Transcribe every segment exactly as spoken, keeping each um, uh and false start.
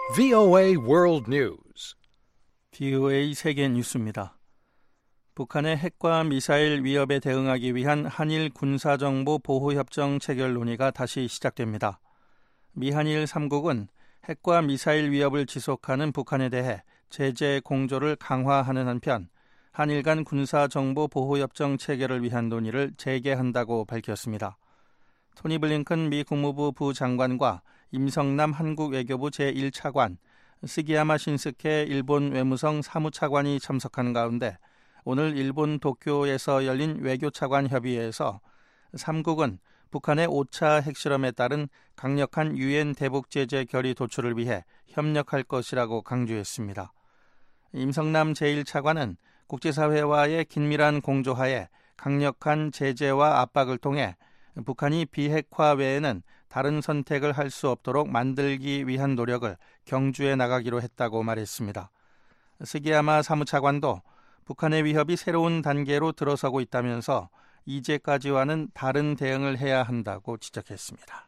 브이오에이 World News. 브이오에이 세계 뉴스입니다. 북한의 핵과 미사일 위협에 대응하기 위한 한일 군사정보 보호협정 체결 논의가 다시 시작됩니다. 미한일 삼 국은 핵과 미사일 위협을 지속하는 북한에 대해 제재 공조를 강화하는 한편 한일 간 군사정보 보호협정 체결을 위한 논의를 재개한다고 밝혔습니다. 토니 블링컨 미 국무부 부장관과 임성남 한국 외교부 제일 차관, 스기야마 신스케 일본 외무성 사무차관이 참석한 가운데 오늘 일본 도쿄에서 열린 외교차관 협의회에서 삼 국은 북한의 오 차 핵실험에 따른 강력한 유엔 대북 제재 결의 도출을 위해 협력할 것이라고 강조했습니다. 임성남 제일 차관은 국제사회와의 긴밀한 공조하에 강력한 제재와 압박을 통해 북한이 비핵화 외에는 다른 선택을 할 수 없도록 만들기 위한 노력을 경주해 나가기로 했다고 말했습니다. 스기야마 사무차관도 북한의 위협이 새로운 단계로 들어서고 있다면서 이제까지와는 다른 대응을 해야 한다고 지적했습니다.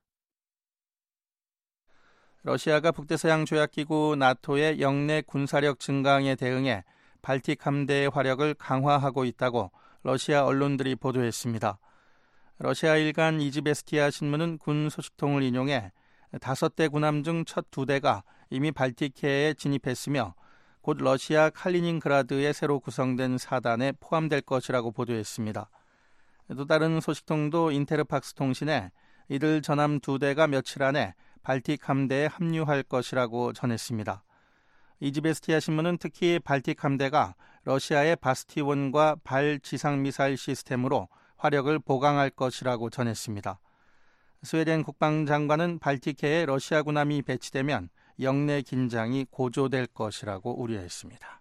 러시아가 북대서양 조약기구 나토의 영내 군사력 증강에 대응해 발틱 함대의 화력을 강화하고 있다고 러시아 언론들이 보도했습니다. 러시아 일간 이즈베스티아 신문은 군 소식통을 인용해 다섯 대 군함 중 첫 두 대가 이미 발틱해에 진입했으며 곧 러시아 칼리닝그라드에 새로 구성된 사단에 포함될 것이라고 보도했습니다. 또 다른 소식통도 인테르팍스 통신에 이들 전함 두 대가 며칠 안에 발틱 함대에 합류할 것이라고 전했습니다. 이즈베스티아 신문은 특히 발틱 함대가 러시아의 바스티온과 발 지상미사일 시스템으로 화력을 보강할 것이라고 전했습니다. 스웨덴 국방장관은 발틱해에 러시아 군함이 배치되면 영내 긴장이 고조될 것이라고 우려했습니다.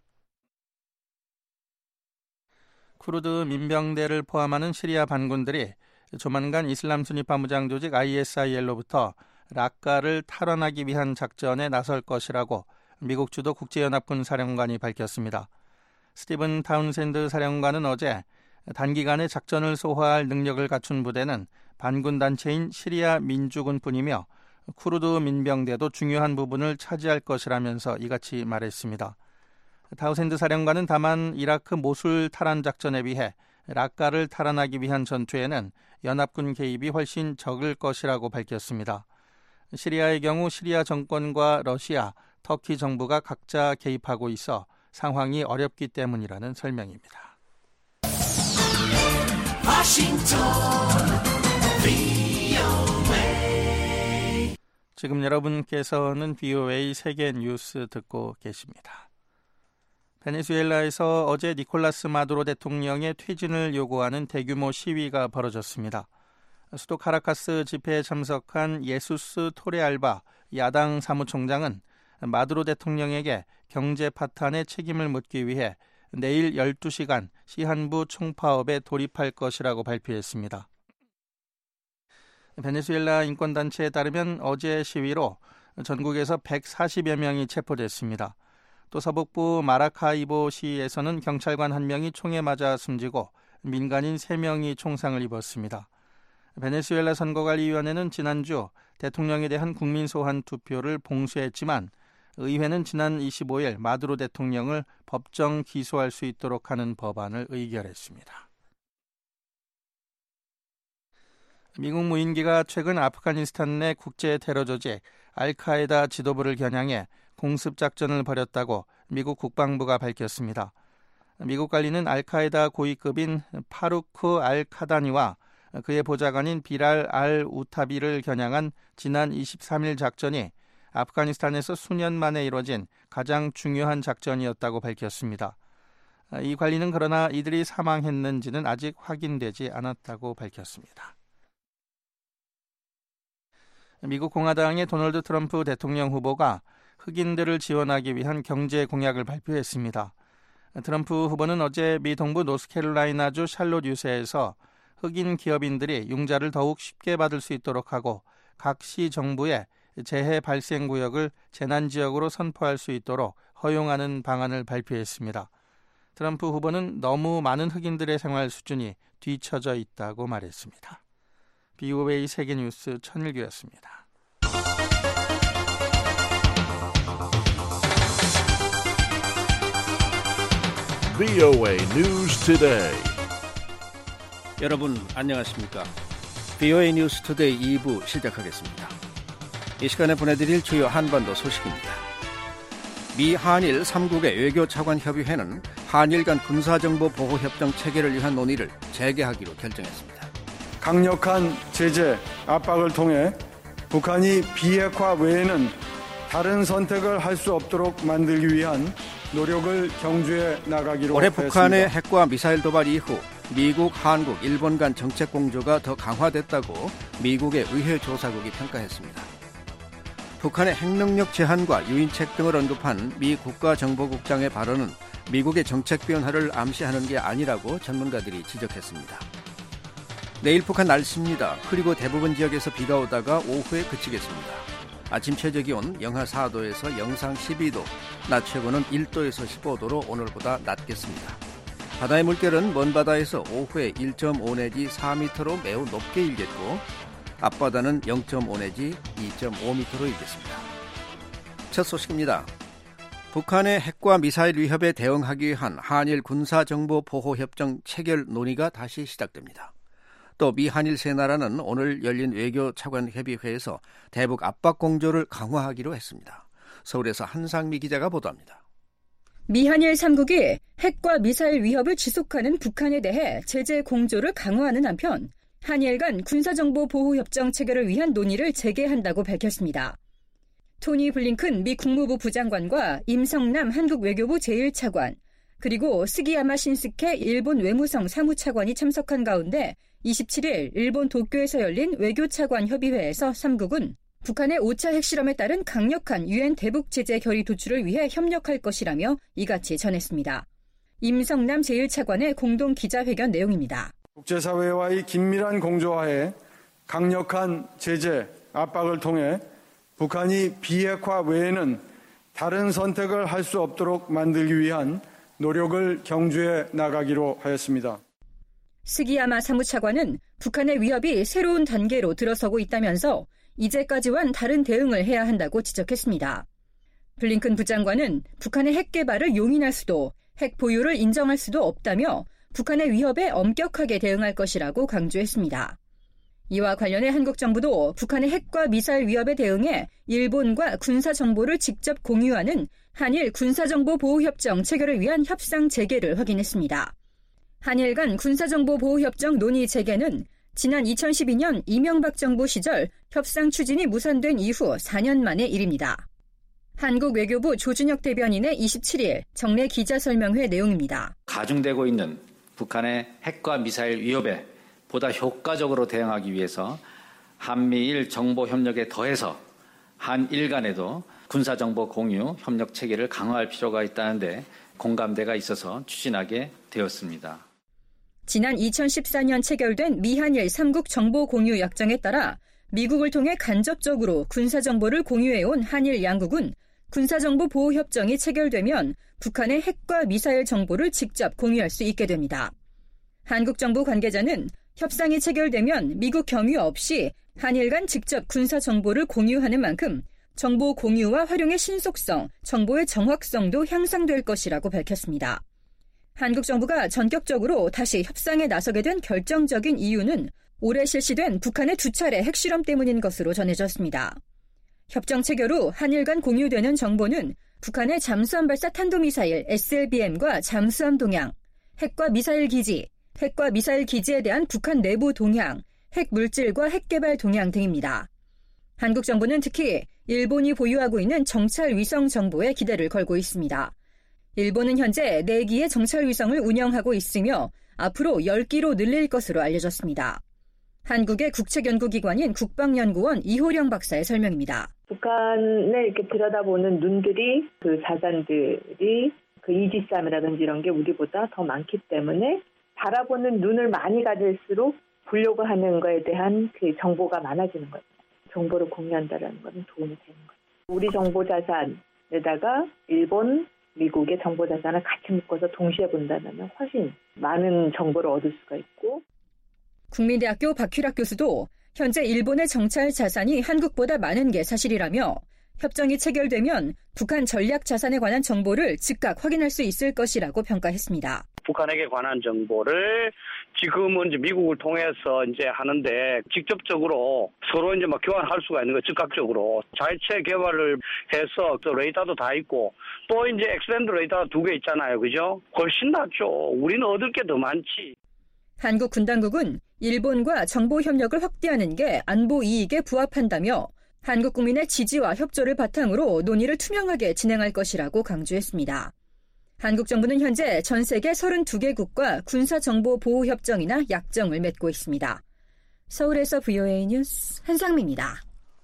쿠르드 민병대를 포함하는 시리아 반군들이 조만간 이슬람 순위파 무장 조직 아이에스아이엘로부터 라카를 탈환하기 위한 작전에 나설 것이라고 미국 주도 국제연합군 사령관이 밝혔습니다. 스티븐 타운센드 사령관은 어제 단기간에 작전을 소화할 능력을 갖춘 부대는 반군 단체인 시리아 민주군뿐이며 쿠르드 민병대도 중요한 부분을 차지할 것이라면서 이같이 말했습니다. 타우센드 사령관은 다만 이라크 모술 탈환 작전에 비해 라카를 탈환하기 위한 전투에는 연합군 개입이 훨씬 적을 것이라고 밝혔습니다. 시리아의 경우 시리아 정권과 러시아, 터키 정부가 각자 개입하고 있어 상황이 어렵기 때문이라는 설명입니다. 워싱턴 브이오에이. 지금 여러분께서는 브이오에이 세계 뉴스 듣고 계십니다. 베네수엘라에서 어제 니콜라스 마두로 대통령의 퇴진을 요구하는 대규모 시위가 벌어졌습니다. 수도 카라카스 집회에 참석한 예수스 토레알바 야당 사무총장은 마두로 대통령에게 경제 파탄의 책임을 묻기 위해 내일 열두 시간 시한부 총파업에 돌입할 것이라고 발표했습니다. 베네수엘라 인권단체에 따르면 어제 시위로 전국에서 백사십여 명이 체포됐습니다. 또 서북부 마라카이보 시에서는 경찰관 한 명이 총에 맞아 숨지고 민간인 세 명이 총상을 입었습니다. 베네수엘라 선거관리위원회는 지난주 대통령에 대한 국민 소환 투표를 봉쇄했지만 의회는 지난 이십오 일 마두로 대통령을 법정 기소할 수 있도록 하는 법안을 의결했습니다. 미국 무인기가 최근 아프가니스탄 내 국제 테러 조직 알카에다 지도부를 겨냥해 공습 작전을 벌였다고 미국 국방부가 밝혔습니다. 미국 관리는 알카에다 고위급인 파루크 알 카다니와 그의 보좌관인 비랄 알 우타비를 겨냥한 지난 이십삼 일 작전이 아프가니스탄에서 수년 만에 이뤄진 가장 중요한 작전이었다고 밝혔습니다. 이 관리는 그러나 이들이 사망했는지는 아직 확인되지 않았다고 밝혔습니다. 미국 공화당의 도널드 트럼프 대통령 후보가 흑인들을 지원하기 위한 경제 공약을 발표했습니다. 트럼프 후보는 어제 미 동부 노스캐롤라이나주 샬롯 유세에서 흑인 기업인들이 융자를 더욱 쉽게 받을 수 있도록 하고 각 시 정부에 재해 발생 구역을 재난지역으로 선포할 수 있도록 허용하는 방안을 발표했습니다. 트럼프 후보는 너무 많은 흑인들의 생활 수준이 뒤처져 있다고 말했습니다. 브이오에이 세계뉴스 천일규였습니다. 브이오에이 News Today. 여러분 안녕하십니까? 브이오에이 뉴스 투데이 이 부 시작하겠습니다. 이 시간에 보내드릴 주요 한반도 소식입니다. 미 한일 삼 국의 외교차관협의회는 한일 간 군사정보보호협정 체결을 위한 논의를 재개하기로 결정했습니다. 강력한 제재, 압박을 통해 북한이 비핵화 외에는 다른 선택을 할 수 없도록 만들기 위한 노력을 경주해 나가기로 올해 했습니다. 북한의 핵과 미사일 도발 이후 미국, 한국, 일본 간 정책 공조가 더 강화됐다고 미국의 의회 조사국이 평가했습니다. 북한의 핵능력 제한과 유인책 등을 언급한 미 국가정보국장의 발언은 미국의 정책 변화를 암시하는 게 아니라고 전문가들이 지적했습니다. 내일 북한 날씨입니다. 그리고 대부분 지역에서 비가 오다가 오후에 그치겠습니다. 아침 최저기온 영하 사 도에서 영상 십이 도, 낮 최고는 일 도에서 십오 도로 오늘보다 낮겠습니다. 바다의 물결은 먼 바다에서 오후에 일 점 오 내지 사 미터로 매우 높게 일겠고 앞바다는 영 점 오 내지 이 점 오 미터로 일겠습니다. 첫 소식입니다. 북한의 핵과 미사일 위협에 대응하기 위한 한일 군사정보보호협정 체결 논의가 다시 시작됩니다. 또 미 한일 세 나라는 오늘 열린 외교차관협의회에서 대북 압박 공조를 강화하기로 했습니다. 서울에서 한상미 기자가 보도합니다. 미 한일 삼 국이 핵과 미사일 위협을 지속하는 북한에 대해 제재 공조를 강화하는 한편 한일 간 군사정보보호협정 체결을 위한 논의를 재개한다고 밝혔습니다. 토니 블링컨 미 국무부 부장관과 임성남 한국 외교부 제일 차관, 그리고 스기야마 신스케 일본 외무성 사무차관이 참석한 가운데 이십칠 일 일본 도쿄에서 열린 외교차관 협의회에서 삼 국은 북한의 오 차 핵실험에 따른 강력한 유엔 대북 제재 결의 도출을 위해 협력할 것이라며 이같이 전했습니다. 임성남 제일 차관의 공동 기자회견 내용입니다. 국제사회와의 긴밀한 공조하에 강력한 제재, 압박을 통해 북한이 비핵화 외에는 다른 선택을 할 수 없도록 만들기 위한 노력을 경주해 나가기로 하였습니다. 스기야마 사무차관은 북한의 위협이 새로운 단계로 들어서고 있다면서 이제까지와는 다른 대응을 해야 한다고 지적했습니다. 블링컨 부장관은 북한의 핵 개발을 용인할 수도 핵 보유를 인정할 수도 없다며 북한의 위협에 엄격하게 대응할 것이라고 강조했습니다. 이와 관련해 한국 정부도 북한의 핵과 미사일 위협에 대응해 일본과 군사정보를 직접 공유하는 한일 군사정보보호협정 체결을 위한 협상 재개를 확인했습니다. 한일 간 군사정보보호협정 논의 재개는 지난 이천십이 년 이명박 정부 시절 협상 추진이 무산된 이후 사 년 만의 일입니다. 한국 외교부 조준혁 대변인의 이십칠 일 정례 기자설명회 내용입니다. 가중되고 있는 북한의 핵과 미사일 위협에 보다 효과적으로 대응하기 위해서 한미일 정보협력에 더해서 한일 간에도 군사정보 공유 협력 체계를 강화할 필요가 있다는데 공감대가 있어서 추진하게 되었습니다. 지난 이천십사 년 체결된 미한일 삼 국 정보 공유 약정에 따라 미국을 통해 간접적으로 군사정보를 공유해온 한일 양국은 군사정보 보호협정이 체결되면 북한의 핵과 미사일 정보를 직접 공유할 수 있게 됩니다. 한국 정부 관계자는 협상이 체결되면 미국 경유 없이 한일 간 직접 군사정보를 공유하는 만큼 정보 공유와 활용의 신속성, 정보의 정확성도 향상될 것이라고 밝혔습니다. 한국 정부가 전격적으로 다시 협상에 나서게 된 결정적인 이유는 올해 실시된 북한의 두 차례 핵실험 때문인 것으로 전해졌습니다. 협정 체결 후 한일 간 공유되는 정보는 북한의 잠수함 발사 탄도미사일 에스엘비엠과 잠수함 동향, 핵과 미사일 기지, 핵과 미사일 기지에 대한 북한 내부 동향, 핵 물질과 핵 개발 동향 등입니다. 한국 정부는 특히 일본이 보유하고 있는 정찰 위성 정보에 기대를 걸고 있습니다. 일본은 현재 네 기의 정찰 위성을 운영하고 있으며 앞으로 열 기로 늘릴 것으로 알려졌습니다. 한국의 국책연구기관인 국방연구원 이호령 박사의 설명입니다. 북한을 이렇게 들여다보는 눈들이, 그 사산들이, 그 이지스함이라든지 이런 게 우리보다 더 많기 때문에 바라보는 눈을 많이 가질수록 보려고 하는 거에 대한 그 정보가 많아지는 거예요. 정보를 공유한다는 것은 도움이 되는 거예요. 우리 정보 자산에다가 일본, 미국의 정보 자산을 같이 묶어서 동시에 본다면 훨씬 많은 정보를 얻을 수가 있고. 국민대학교 박휘락 교수도 현재 일본의 정찰 자산이 한국보다 많은 게 사실이라며 협정이 체결되면 북한 전략 자산에 관한 정보를 즉각 확인할 수 있을 것이라고 평가했습니다. 북한에게 관한 정보를 지금은 이제 미국을 통해서 이제 하는데 직접적으로 서로 이제 막 교환할 수가 있는 거 즉각적으로 자체 개발을 해서 또 레이더도 다 있고 또 이제 엑스밴드 레이더 두 개 있잖아요, 그죠? 훨씬 낫죠. 우리는 얻을 게 더 많지. 한국 군 당국은 일본과 정보 협력을 확대하는 게 안보 이익에 부합한다며 한국 국민의 지지와 협조를 바탕으로 논의를 투명하게 진행할 것이라고 강조했습니다. 한국 정부는 현재 전 세계 서른두 개국과 군사정보보호협정이나 약정을 맺고 있습니다. 서울에서 브이오에이 뉴스 한상미입니다.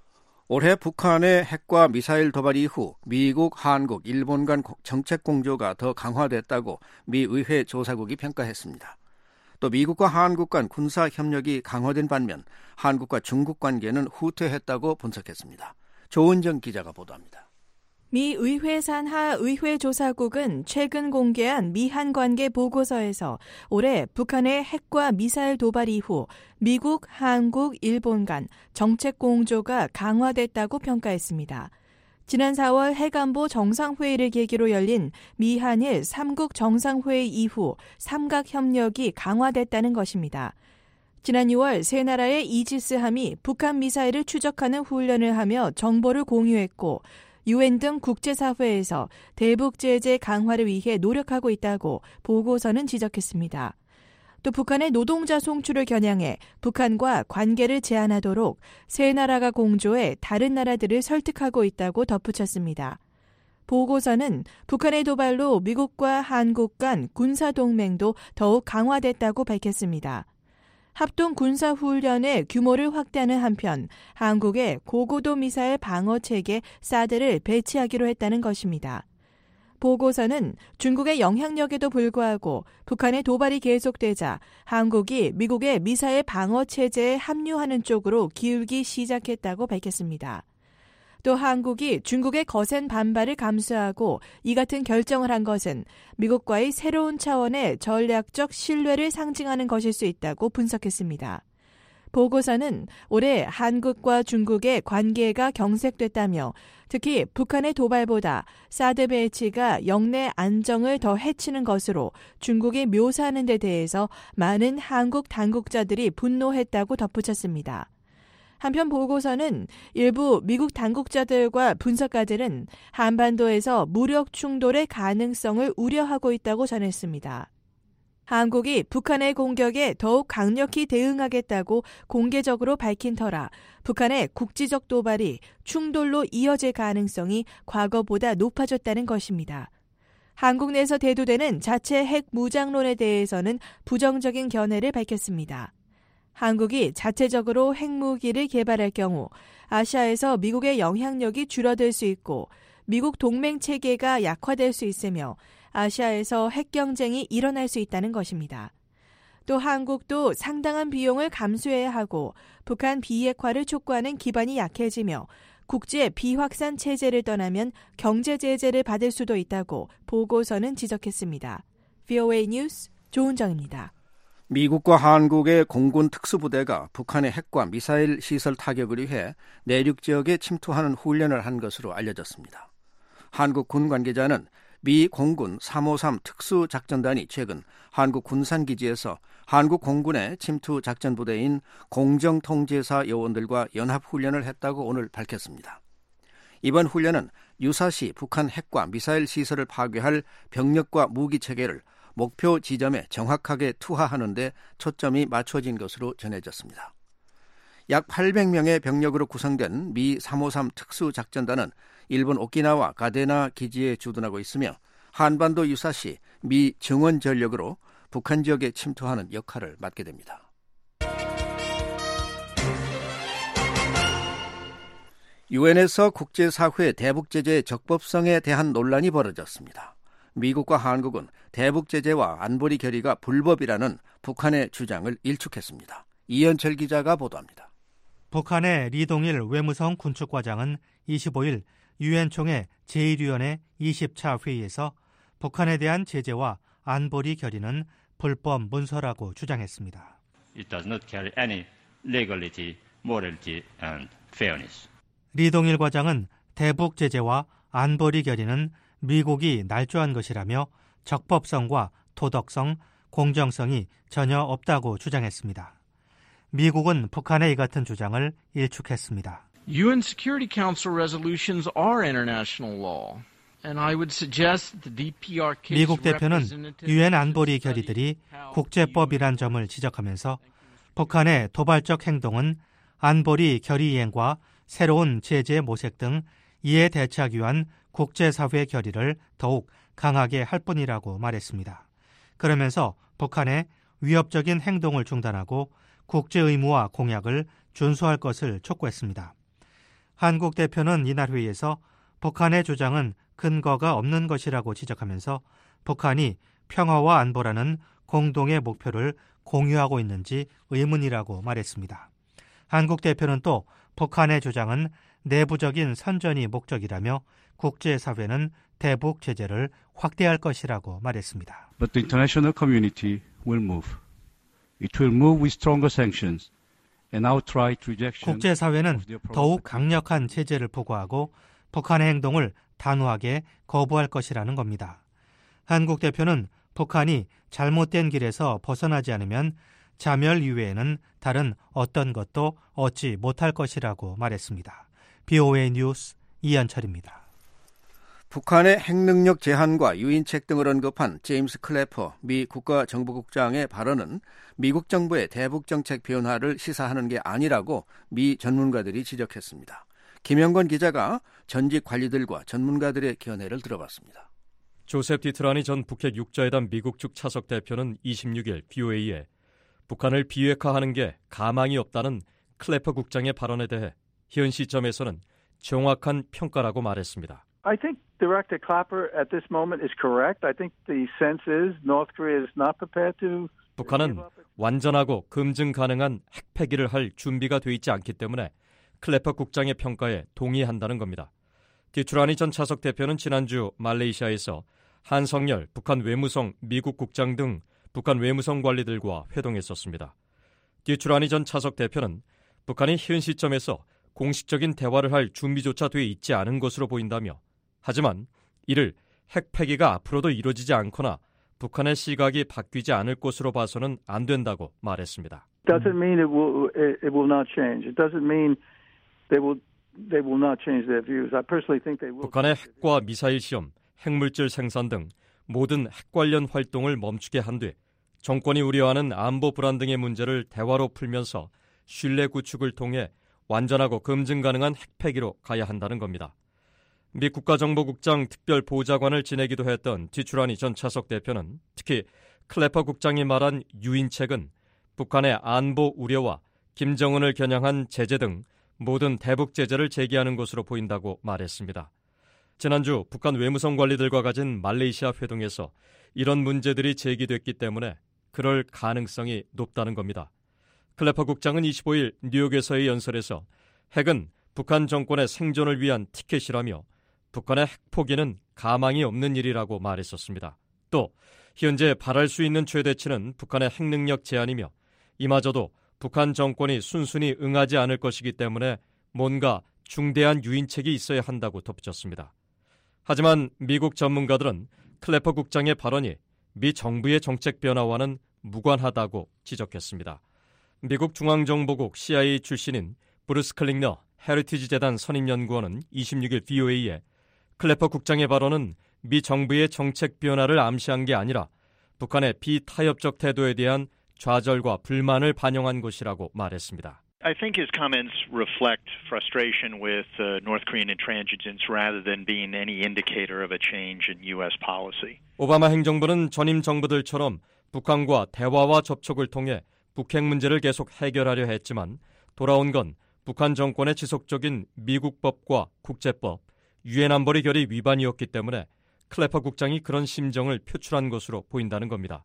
올해 북한의 핵과 미사일 도발 이후 미국, 한국, 일본 간 정책 공조가 더 강화됐다고 미 의회 조사국이 평가했습니다. 또 미국과 한국 간 군사 협력이 강화된 반면 한국과 중국 관계는 후퇴했다고 분석했습니다. 조은정 기자가 보도합니다. 미 의회 산하 의회 조사국은 최근 공개한 미한 관계 보고서에서 올해 북한의 핵과 미사일 도발 이후 미국, 한국, 일본 간 정책 공조가 강화됐다고 평가했습니다. 지난 사월 핵안보 정상회의를 계기로 열린 미한일 삼국 정상회의 이후 삼각협력이 강화됐다는 것입니다. 지난 유월 세 나라의 이지스함이 북한 미사일을 추적하는 훈련을 하며 정보를 공유했고 유엔 등 국제사회에서 대북 제재 강화를 위해 노력하고 있다고 보고서는 지적했습니다. 또 북한의 노동자 송출을 겨냥해 북한과 관계를 제한하도록 세 나라가 공조해 다른 나라들을 설득하고 있다고 덧붙였습니다. 보고서는 북한의 도발로 미국과 한국 간 군사동맹도 더욱 강화됐다고 밝혔습니다. 합동 군사훈련의 규모를 확대하는 한편 한국의 고고도 미사일 방어체계 사드를 배치하기로 했다는 것입니다. 보고서는 중국의 영향력에도 불구하고 북한의 도발이 계속되자 한국이 미국의 미사일 방어체제에 합류하는 쪽으로 기울기 시작했다고 밝혔습니다. 또 한국이 중국의 거센 반발을 감수하고 이 같은 결정을 한 것은 미국과의 새로운 차원의 전략적 신뢰를 상징하는 것일 수 있다고 분석했습니다. 보고서는 올해 한국과 중국의 관계가 경색됐다며 특히 북한의 도발보다 사드 배치가 영내 안정을 더 해치는 것으로 중국이 묘사하는 데 대해서 많은 한국 당국자들이 분노했다고 덧붙였습니다. 한편 보고서는 일부 미국 당국자들과 분석가들은 한반도에서 무력 충돌의 가능성을 우려하고 있다고 전했습니다. 한국이 북한의 공격에 더욱 강력히 대응하겠다고 공개적으로 밝힌 터라 북한의 국지적 도발이 충돌로 이어질 가능성이 과거보다 높아졌다는 것입니다. 한국 내에서 대두되는 자체 핵 무장론에 대해서는 부정적인 견해를 밝혔습니다. 한국이 자체적으로 핵무기를 개발할 경우 아시아에서 미국의 영향력이 줄어들 수 있고 미국 동맹 체계가 약화될 수 있으며 아시아에서 핵 경쟁이 일어날 수 있다는 것입니다. 또 한국도 상당한 비용을 감수해야 하고 북한 비핵화를 촉구하는 기반이 약해지며 국제 비확산 체제를 떠나면 경제 제재를 받을 수도 있다고 보고서는 지적했습니다. 브이오에이 뉴스 조은정입니다. 미국과 한국의 공군 특수부대가 북한의 핵과 미사일 시설 타격을 위해 내륙 지역에 침투하는 훈련을 한 것으로 알려졌습니다. 한국 군 관계자는 미 공군 삼오삼 특수작전단이 최근 한국 군산기지에서 한국 공군의 침투 작전부대인 공정통제사 요원들과 연합훈련을 했다고 오늘 밝혔습니다. 이번 훈련은 유사시 북한 핵과 미사일 시설을 파괴할 병력과 무기체계를 목표 지점에 정확하게 투하하는 데 초점이 맞춰진 것으로 전해졌습니다. 약 팔백 명의 병력으로 구성된 미 삼오삼 특수작전단은 일본 오키나와 가데나 기지에 주둔하고 있으며 한반도 유사시 미 증원 전력으로 북한 지역에 침투하는 역할을 맡게 됩니다. 유엔에서 국제사회 대북제재의 적법성에 대한 논란이 벌어졌습니다. 미국과 한국은 대북제재와 안보리 결의가 불법이라는 북한의 주장을 일축했습니다. 이현철 기자가 보도합니다. 북한의 리동일 외무성 군축과장은 이십오일 유엔 총회 제일 위원회 이십 차 회의에서 북한에 대한 제재와 안보리 결의는 불법 문서라고 주장했습니다. It does not carry any legality, morality and fairness. 리동일 과장은 대북 제재와 안보리 결의는 미국이 날조한 것이라며 적법성과 도덕성, 공정성이 전혀 없다고 주장했습니다. 미국은 북한의 이 같은 주장을 일축했습니다. 유엔 Security Council resolutions are international law. 미국 대표는 유엔 안보리 결의들이 국제법이란 점을 지적하면서 북한의 도발적 행동은 안보리 결의 이행과 새로운 제재 모색 등 이에 대처하기 위한 국제사회 결의를 더욱 강하게 할 뿐이라고 말했습니다. 그러면서 북한의 위협적인 행동을 중단하고 국제 의무와 공약을 준수할 것을 촉구했습니다. 한국 대표는 이날 회의에서 북한의 주장은 근거가 없는 것이라고 지적하면서 북한이 평화와 안보라는 공동의 목표를 공유하고 있는지 의문이라고 말했습니다. 한국 대표는 또 북한의 주장은 내부적인 선전이 목적이라며 국제사회는 대북 제재를 확대할 것이라고 말했습니다. But the international community will move. It will move with stronger sanctions and outright rejection. 국제사회는 더욱 강력한 제재를 부과하고 북한의 행동을 단호하게 거부할 것이라는 겁니다. 한국 대표는 북한이 잘못된 길에서 벗어나지 않으면 자멸 이외에는 다른 어떤 것도 얻지 못할 것이라고 말했습니다. 비오에이 뉴스 이현철입니다. 북한의 핵능력 제한과 유인책 등을 언급한 제임스 클래퍼 미 국가정보국장의 발언은 미국 정부의 대북 정책 변화를 시사하는 게 아니라고 미 전문가들이 지적했습니다. 김영건 기자가 전직 관리들과 전문가들의 견해를 들어봤습니다. 조셉 디트라니 전 북핵 육자회담 미국 측 차석 대표는 이십육 일 비오에이에 북한을 비핵화하는 게 가망이 없다는 클래퍼 국장의 발언에 대해 현 시점에서는 정확한 평가라고 말했습니다. I think Director Clapper at this moment is correct. I think the sense is North Korea is not prepared to. 북한은 완전하고 검증 가능한 핵폐기를 할 준비가 돼 있지 않기 때문에 클래퍼 국장의 평가에 동의한다는 겁니다. 디트라니 전 차석 대표는 지난주 말레이시아에서 한성열 북한 외무성 미국 국장 등 북한 외무성 관리들과 회동했었습니다. 디트라니 전 차석 대표는 북한이 현 시점에서 공식적인 대화를 할 준비조차 돼 있지 않은 것으로 보인다며 하지만 이를 핵폐기가 앞으로도 이루어지지 않거나 북한의 시각이 바뀌지 않을 것으로 봐서는 안 된다고 말했습니다. Doesn't mean it will it will not change. It doesn't mean they will they will not change their views. I personally think they will. 북한의 핵과 미사일 시험, 핵물질 생산 등 모든 핵 관련 활동을 멈추게 한 뒤 정권이 우려하는 안보 불안 등의 문제를 대화로 풀면서 신뢰 구축을 통해 완전하고 검증 가능한 핵폐기로 가야 한다는 겁니다. 미 국가정보국장 특별보좌관을 지내기도 했던 디트라니 전 차석 대표는 특히 클래퍼 국장이 말한 유인책은 북한의 안보 우려와 김정은을 겨냥한 제재 등 모든 대북 제재를 제기하는 것으로 보인다고 말했습니다. 지난주 북한 외무성 관리들과 가진 말레이시아 회동에서 이런 문제들이 제기됐기 때문에 그럴 가능성이 높다는 겁니다. 클래퍼 국장은 이십오 일 뉴욕에서의 연설에서 핵은 북한 정권의 생존을 위한 티켓이라며 북한의 핵 포기는 가망이 없는 일이라고 말했었습니다. 또 현재 바랄 수 있는 최대치는 북한의 핵능력 제한이며 이마저도 북한 정권이 순순히 응하지 않을 것이기 때문에 뭔가 중대한 유인책이 있어야 한다고 덧붙였습니다. 하지만 미국 전문가들은 클래퍼 국장의 발언이 미 정부의 정책 변화와는 무관하다고 지적했습니다. 미국 중앙정보국 씨아이에이 출신인 브루스 클링너 헤리티지 재단 선임연구원은 이십육 일 비오에이에 클래퍼 국장의 발언은 미 정부의 정책 변화를 암시한 게 아니라 북한의 비타협적 태도에 대한 좌절과 불만을 반영한 것이라고 말했습니다. I think his comments reflect frustration with uh, North Korean intransigence rather than being any indicator of a change in U S policy. 오바마 행정부는 전임 정부들처럼 북한과 대화와 접촉을 통해 북핵 문제를 계속 해결하려 했지만 돌아온 건 북한 정권의 지속적인 미국법과 국제법, 유엔 안보리 결의 위반이었기 때문에 클래퍼 국장이 그런 심정을 표출한 것으로 보인다는 겁니다.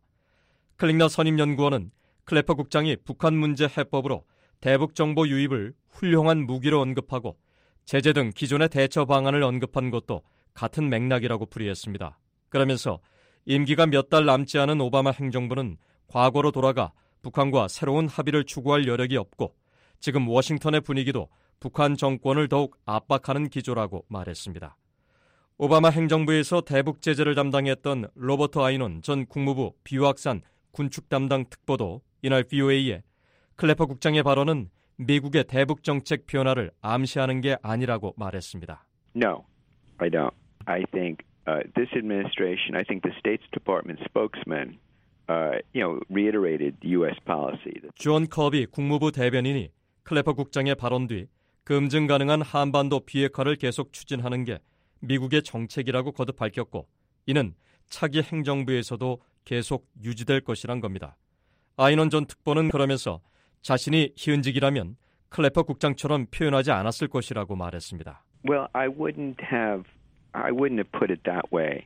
클링너 선임연구원은 클래퍼 국장이 북한 문제 해법으로 대북 정보 유입을 훌륭한 무기로 언급하고 제재 등 기존의 대처 방안을 언급한 것도 같은 맥락이라고 풀이했습니다. 그러면서 임기가 몇 달 남지 않은 오바마 행정부는 과거로 돌아가 북한과 새로운 합의를 추구할 여력이 없고 지금 워싱턴의 분위기도 북한 정권을 더욱 압박하는 기조라고 말했습니다. 오바마 행정부에서 대북 제재를 담당했던 로버트 아이논 전 국무부 비확산 군축 담당 특보도 이날 브이오에이에 클래퍼 국장의 발언은 미국의 대북 정책 변화를 암시하는 게 아니라고 말했습니다. No, I don't. I think uh, this administration, I think the State Department spokesman, uh, you know, reiterated U S policy. 존 커비 국무부 대변인이 클래퍼 국장의 발언 뒤 검증 가능한 한반도 비핵화를 계속 추진하는 게 미국의 정책이라고 거듭 밝혔고 이는 차기 행정부에서도 계속 유지될 것이란 겁니다. 아이논 전 특보는 그러면서 자신이 현직이라면 클래퍼 국장처럼 표현하지 않았을 것이라고 말했습니다. Well, I wouldn't have, I wouldn't have put it that way.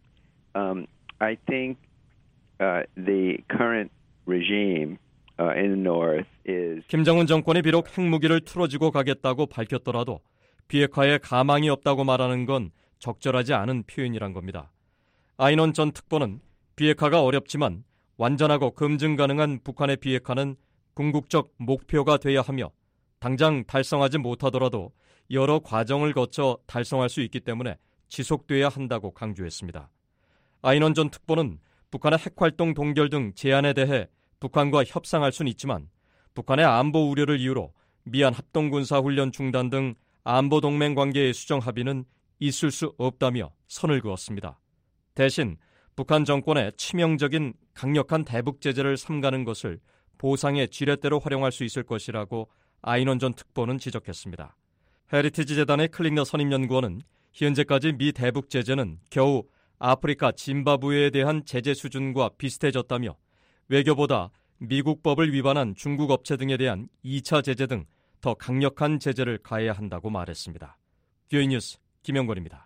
Um, I think uh, the current regime uh, in the North is. 김정은 정권이 비록 핵무기를 틀어지고 가겠다고 밝혔더라도 비핵화에 가망이 없다고 말하는 건 적절하지 않은 표현이란 겁니다. 아이논 전 특보는 비핵화가 어렵지만 완전하고 검증 가능한 북한의 비핵화는 궁극적 목표가 돼야 하며 당장 달성하지 못하더라도 여러 과정을 거쳐 달성할 수 있기 때문에 지속돼야 한다고 강조했습니다. 아이논 전 특보는 북한의 핵활동 동결 등 제안에 대해 북한과 협상할 수는 있지만 북한의 안보 우려를 이유로 미한 합동군사훈련 중단 등 안보동맹 관계의 수정 합의는 있을 수 없다며 선을 그었습니다. 대신 북한 정권의 치명적인 강력한 대북 제재를 삼가는 것을 보상의 지렛대로 활용할 수 있을 것이라고 아이논 전 특보는 지적했습니다. 헤리티지 재단의 클링너 선임연구원은 현재까지 미 대북 제재는 겨우 아프리카 짐바브웨에 대한 제재 수준과 비슷해졌다며 외교보다 미국법을 위반한 중국 업체 등에 대한 이 차 제재 등 더 강력한 제재를 가해야 한다고 말했습니다. 브이오에이 뉴스 김영권입니다.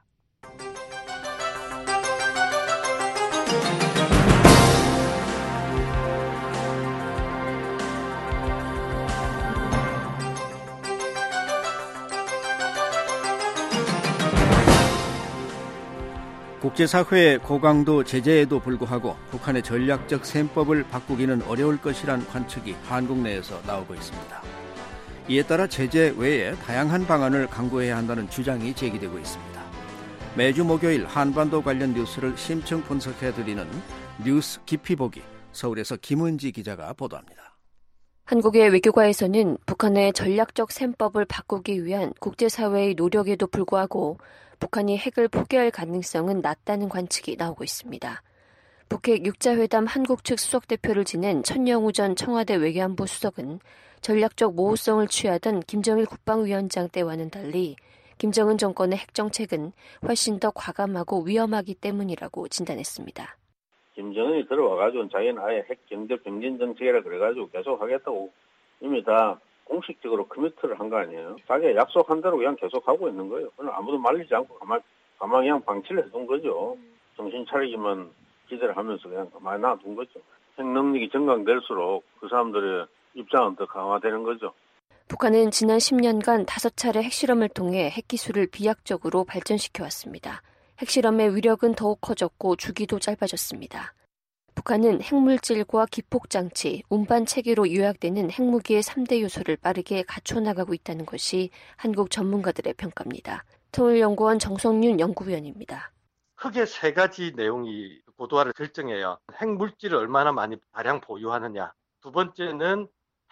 국제사회의 고강도 제재에도 불구하고 북한의 전략적 셈법을 바꾸기는 어려울 것이란 관측이 한국 내에서 나오고 있습니다. 이에 따라 제재 외에 다양한 방안을 강구해야 한다는 주장이 제기되고 있습니다. 매주 목요일 한반도 관련 뉴스를 심층 분석해드리는 뉴스 깊이 보기, 서울에서 김은지 기자가 보도합니다. 한국의 외교가에서는 북한의 전략적 셈법을 바꾸기 위한 국제사회의 노력에도 불구하고 북한이 핵을 포기할 가능성은 낮다는 관측이 나오고 있습니다. 북핵 육 자 회담 한국 측 수석대표를 지낸 천영우 전 청와대 외교안보 수석은 전략적 모호성을 취하던 김정일 국방위원장 때와는 달리 김정은 정권의 핵정책은 훨씬 더 과감하고 위험하기 때문이라고 진단했습니다. 김정은이 들어와가지고 자기는 아예 핵 경제 병진 정책이라 그래가지고 계속 하겠다고 이미 다 공식적으로 커미트를 한 거 아니에요. 자기가 약속한 대로 그냥 계속 하고 있는 거예요. 그럼 아무도 말리지 않고 가만, 가만히 그냥 방치를 해둔 거죠. 정신 차리기만 기대를 하면서 그냥 가만히 놔둔 거죠. 핵 능력이 증강될수록 그 사람들의 입장은 더 강화되는 거죠. 북한은 지난 십 년간 다섯 차례 핵실험을 통해 핵기술을 비약적으로 발전시켜왔습니다. 핵실험의 위력은 더욱 커졌고 주기도 짧아졌습니다. 북한은 핵물질과 기폭장치, 운반 체계로 요약되는 핵무기의 삼 대 요소를 빠르게 갖춰나가고 있다는 것이 한국 전문가들의 평가입니다. 통일연구원 정성윤 연구위원입니다. 크게 세 가지 내용이 고도화를 결정해요. 핵물질을 얼마나 많이 다량 보유하느냐. 두 번째는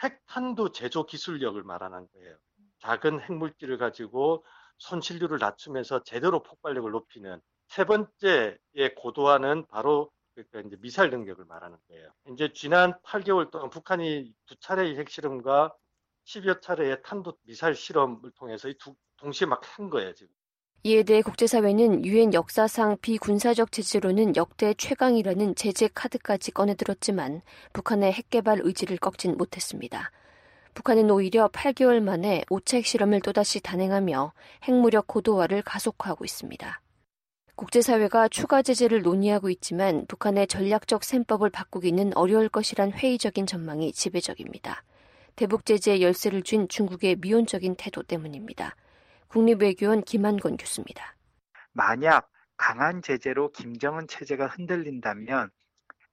핵탄두 제조 기술력을 말하는 거예요. 작은 핵물질을 가지고 손실률을 낮추면서 제대로 폭발력을 높이는. 세 번째의 고도화는 바로 그러니까 이제 미사일 능력을 말하는 거예요. 이제 지난 팔 개월 동안 북한이 두 차례의 핵실험과 십여 차례의 탄도 미사일 실험을 통해서 이 두, 동시에 막 한 거예요, 지금. 이에 대해 국제사회는 유엔 역사상 비군사적 제재로는 역대 최강이라는 제재 카드까지 꺼내들었지만 북한의 핵개발 의지를 꺾진 못했습니다. 북한은 오히려 팔 개월 만에 오 차 핵실험을 또다시 단행하며 핵무력 고도화를 가속화하고 있습니다. 국제사회가 추가 제재를 논의하고 있지만 북한의 전략적 셈법을 바꾸기는 어려울 것이란 회의적인 전망이 지배적입니다. 대북 제재에 열쇠를 쥔 중국의 미온적인 태도 때문입니다. 국립외교원 김한건 교수입니다. 만약 강한 제재로 김정은 체제가 흔들린다면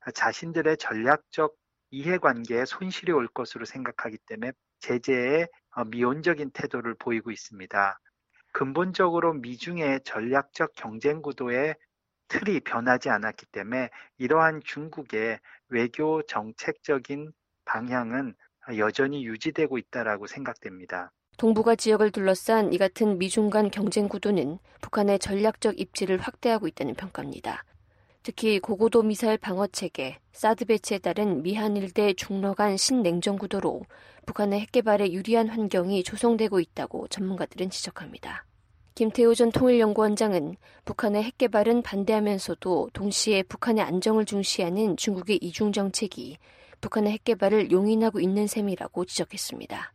자신들의 전략적 이해관계에 손실이 올 것으로 생각하기 때문에 제재에 미온적인 태도를 보이고 있습니다. 근본적으로 미중의 전략적 경쟁 구도의 틀이 변하지 않았기 때문에 이러한 중국의 외교 정책적인 방향은 여전히 유지되고 있다라고 생각됩니다. 동북아 지역을 둘러싼 이 같은 미중 간 경쟁 구도는 북한의 전략적 입지를 확대하고 있다는 평가입니다. 특히 고고도 미사일 방어 체계, 사드 배치에 따른 미한일대 중러 간 신냉전 구도로 북한의 핵 개발에 유리한 환경이 조성되고 있다고 전문가들은 지적합니다. 김태호 전 통일연구원장은 북한의 핵 개발은 반대하면서도 동시에 북한의 안정을 중시하는 중국의 이중 정책이 북한의 핵 개발을 용인하고 있는 셈이라고 지적했습니다.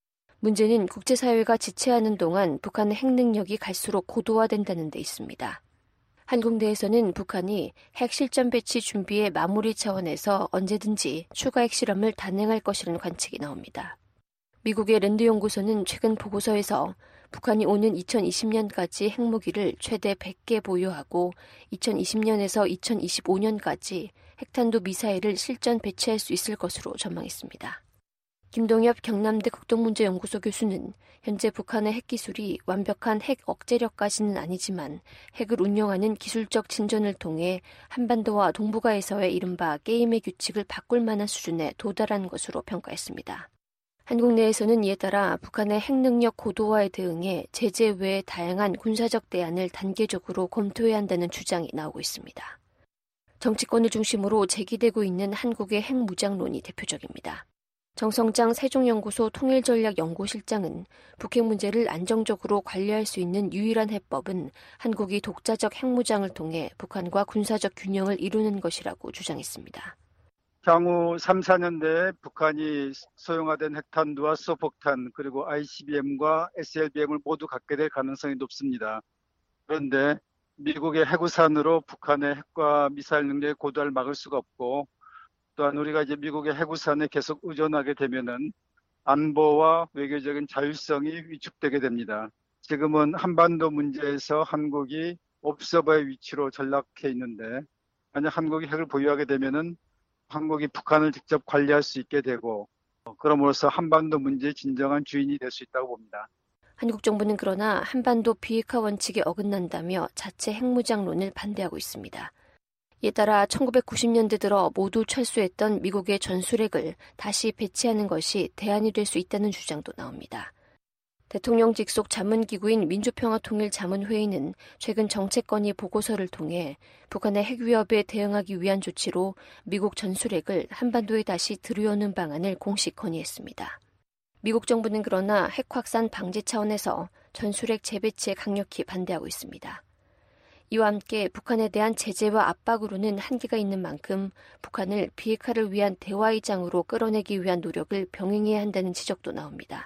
문제는 국제사회가 지체하는 동안 북한의 핵 능력이 갈수록 고도화된다는 데 있습니다. 한국 내에서는 북한이 핵 실전 배치 준비의 마무리 차원에서 언제든지 추가 핵실험을 단행할 것이라는 관측이 나옵니다. 미국의 랜드 연구소는 최근 보고서에서 북한이 오는 이천이십 년까지 핵무기를 최대 백 개 보유하고 이천이십 년에서 이천이십오 년까지 핵탄도 미사일을 실전 배치할 수 있을 것으로 전망했습니다. 김동엽 경남대 국동문제연구소 교수는 현재 북한의 핵기술이 완벽한 핵 억제력까지는 아니지만 핵을 운용하는 기술적 진전을 통해 한반도와 동북아에서의 이른바 게임의 규칙을 바꿀 만한 수준에 도달한 것으로 평가했습니다. 한국 내에서는 이에 따라 북한의 핵 능력 고도화에 대응해 제재 외의 다양한 군사적 대안을 단계적으로 검토해야 한다는 주장이 나오고 있습니다. 정치권을 중심으로 제기되고 있는 한국의 핵무장론이 대표적입니다. 정성장 세종연구소 통일전략연구실장은 북핵 문제를 안정적으로 관리할 수 있는 유일한 해법은 한국이 독자적 핵무장을 통해 북한과 군사적 균형을 이루는 것이라고 주장했습니다. 향후 삼, 사 년 내에 북한이 소형화된 핵탄두와 수소폭탄 그리고 아이씨비엠과 에스엘비엠을 모두 갖게 될 가능성이 높습니다. 그런데 미국의 해구산으로 북한의 핵과 미사일 능력의 고도화를 막을 수가 없고 또한 우리가 이제 미국의 해구산에 계속 의존하게 되면은 안보와 외교적인 자율성이 위축되게 됩니다. 지금은 한반도 문제에서 한국이 옵서버의 위치로 전락해 있는데 만약 한국이 핵을 보유하게 되면은 한국이 북한을 직접 관리할 수 있게 되고 그럼으로써 한반도 문제의 진정한 주인이 될 수 있다고 봅니다. 한국 정부는 그러나 한반도 비핵화 원칙에 어긋난다며 자체 핵무장론을 반대하고 있습니다. 이에 따라 천구백구십 년대 들어 모두 철수했던 미국의 전술핵을 다시 배치하는 것이 대안이 될 수 있다는 주장도 나옵니다. 대통령 직속 자문기구인 민주평화통일자문회의는 최근 정책건의 보고서를 통해 북한의 핵 위협에 대응하기 위한 조치로 미국 전술핵을 한반도에 다시 들여오는 방안을 공식 건의했습니다. 미국 정부는 그러나 핵 확산 방지 차원에서 전술핵 재배치에 강력히 반대하고 있습니다. 이와 함께 북한에 대한 제재와 압박으로는 한계가 있는 만큼 북한을 비핵화를 위한 대화의 장으로 끌어내기 위한 노력을 병행해야 한다는 지적도 나옵니다.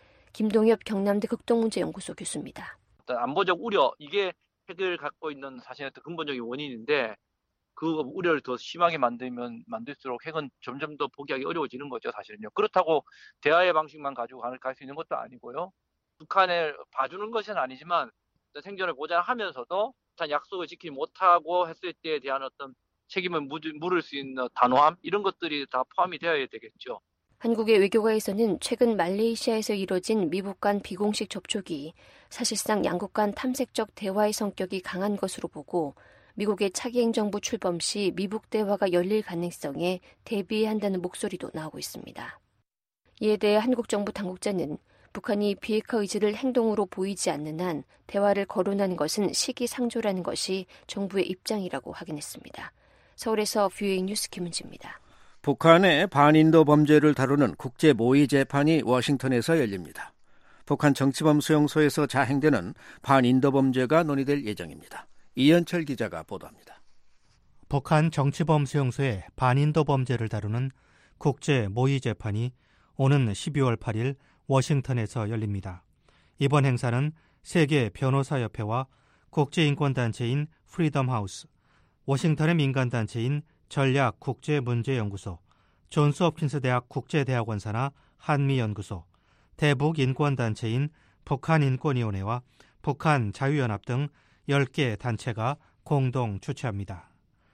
김동엽 경남대 극동문제연구소 교수입니다. 안보적 우려, 이게 핵을 갖고 있는 사실의 근본적인 원인인데 그 우려를 더 심하게 만들면 만들수록 핵은 점점 더 포기하기 어려워지는 거죠, 사실은요. 그렇다고 대화의 방식만 가지고 갈 수 있는 것도 아니고요. 북한을 봐주는 것은 아니지만 생존을 보장하면서도 약속을 지키지 못하고 했을 때에 대한 어떤 책임을 물을 수 있는 단호함, 이런 것들이 다 포함이 되어야 되겠죠. 한국의 외교가에서는 최근 말레이시아에서 이뤄진 미국 간 비공식 접촉이 사실상 양국 간 탐색적 대화의 성격이 강한 것으로 보고 미국의 차기 행정부 출범 시 미북 대화가 열릴 가능성에 대비해야 한다는 목소리도 나오고 있습니다. 이에 대해 한국 정부 당국자는 북한이 비핵화 의지를 행동으로 보이지 않는 한 대화를 거론하는 것은 시기상조라는 것이 정부의 입장이라고 확인했습니다. 서울에서 뷰잉 뉴스 김은지입니다. 북한의 반인도 범죄를 다루는 국제 모의 재판이 워싱턴에서 열립니다. 북한 정치범 수용소에서 자행되는 반인도 범죄가 논의될 예정입니다. 이현철 기자가 보도합니다. 북한 정치범 수용소의 반인도 범죄를 다루는 국제 모의 재판이 오는 십이월 팔일 워싱턴에서 열립니다. 이번 행사는 세계 변호사협회와 국제인권단체인 프리덤 하우스, 워싱턴의 민간단체인 전략국제문제연구소, 존스홉킨스 대학 국제대학원사나 한미연구소, 대북인권단체인 북한인권위원회와 북한자유연합 등 열 개 단체가 공동 주최합니다.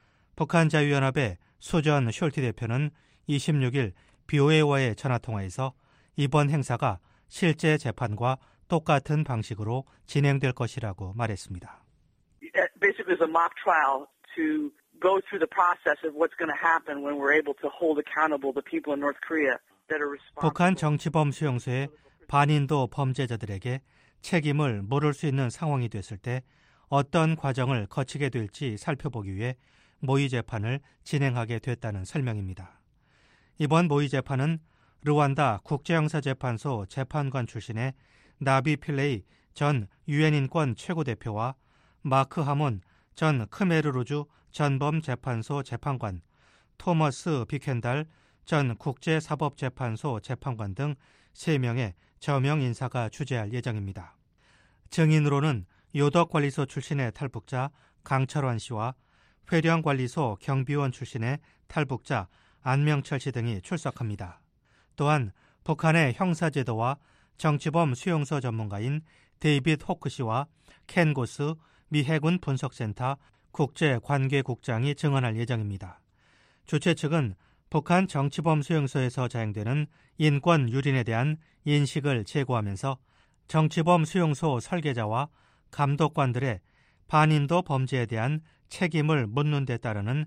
북한자유연합의 수전 숄티 대표는 이십육일 비오에이와의 전화통화에서 이번 행사가 실제 재판과 똑같은 방식으로 진행될 것이라고 말했습니다. Basically, it's a mock trial to go through the process of what's going to happen when we're able to hold accountable the people in North Korea that are responsible. 북한 정치범 수용소의 반인도 범죄자들에게 책임을 물을 수 있는 상황이 됐을 때 어떤 과정을 거치게 될지 살펴보기 위해 모의 재판을 진행하게 됐다는 설명입니다. 이번 모의 재판은 르완다 국제형사재판소 재판관 출신의 나비 필레이 전 유엔 인권 최고대표와 마크 하몬 전 크메르루주 전범재판소 재판관, 토머스 비켄달 전 국제사법재판소 재판관 등 세 명의 저명 인사가 주재할 예정입니다. 증인으로는 요덕관리소 출신의 탈북자 강철환 씨와 회령관리소 경비원 출신의 탈북자 안명철 씨 등이 출석합니다. 또한 북한의 형사제도와 정치범 수용소 전문가인 데이빗 호크 씨와 켄 고스 미 해군 분석센터 국제관계국장이 증언할 예정입니다. 주최 측은 북한 정치범 수용소에서 자행되는 인권 유린에 대한 인식을 제고하면서 정치범 수용소 설계자와 감독관들의 반인도 범죄에 대한 책임을 묻는 데 따르는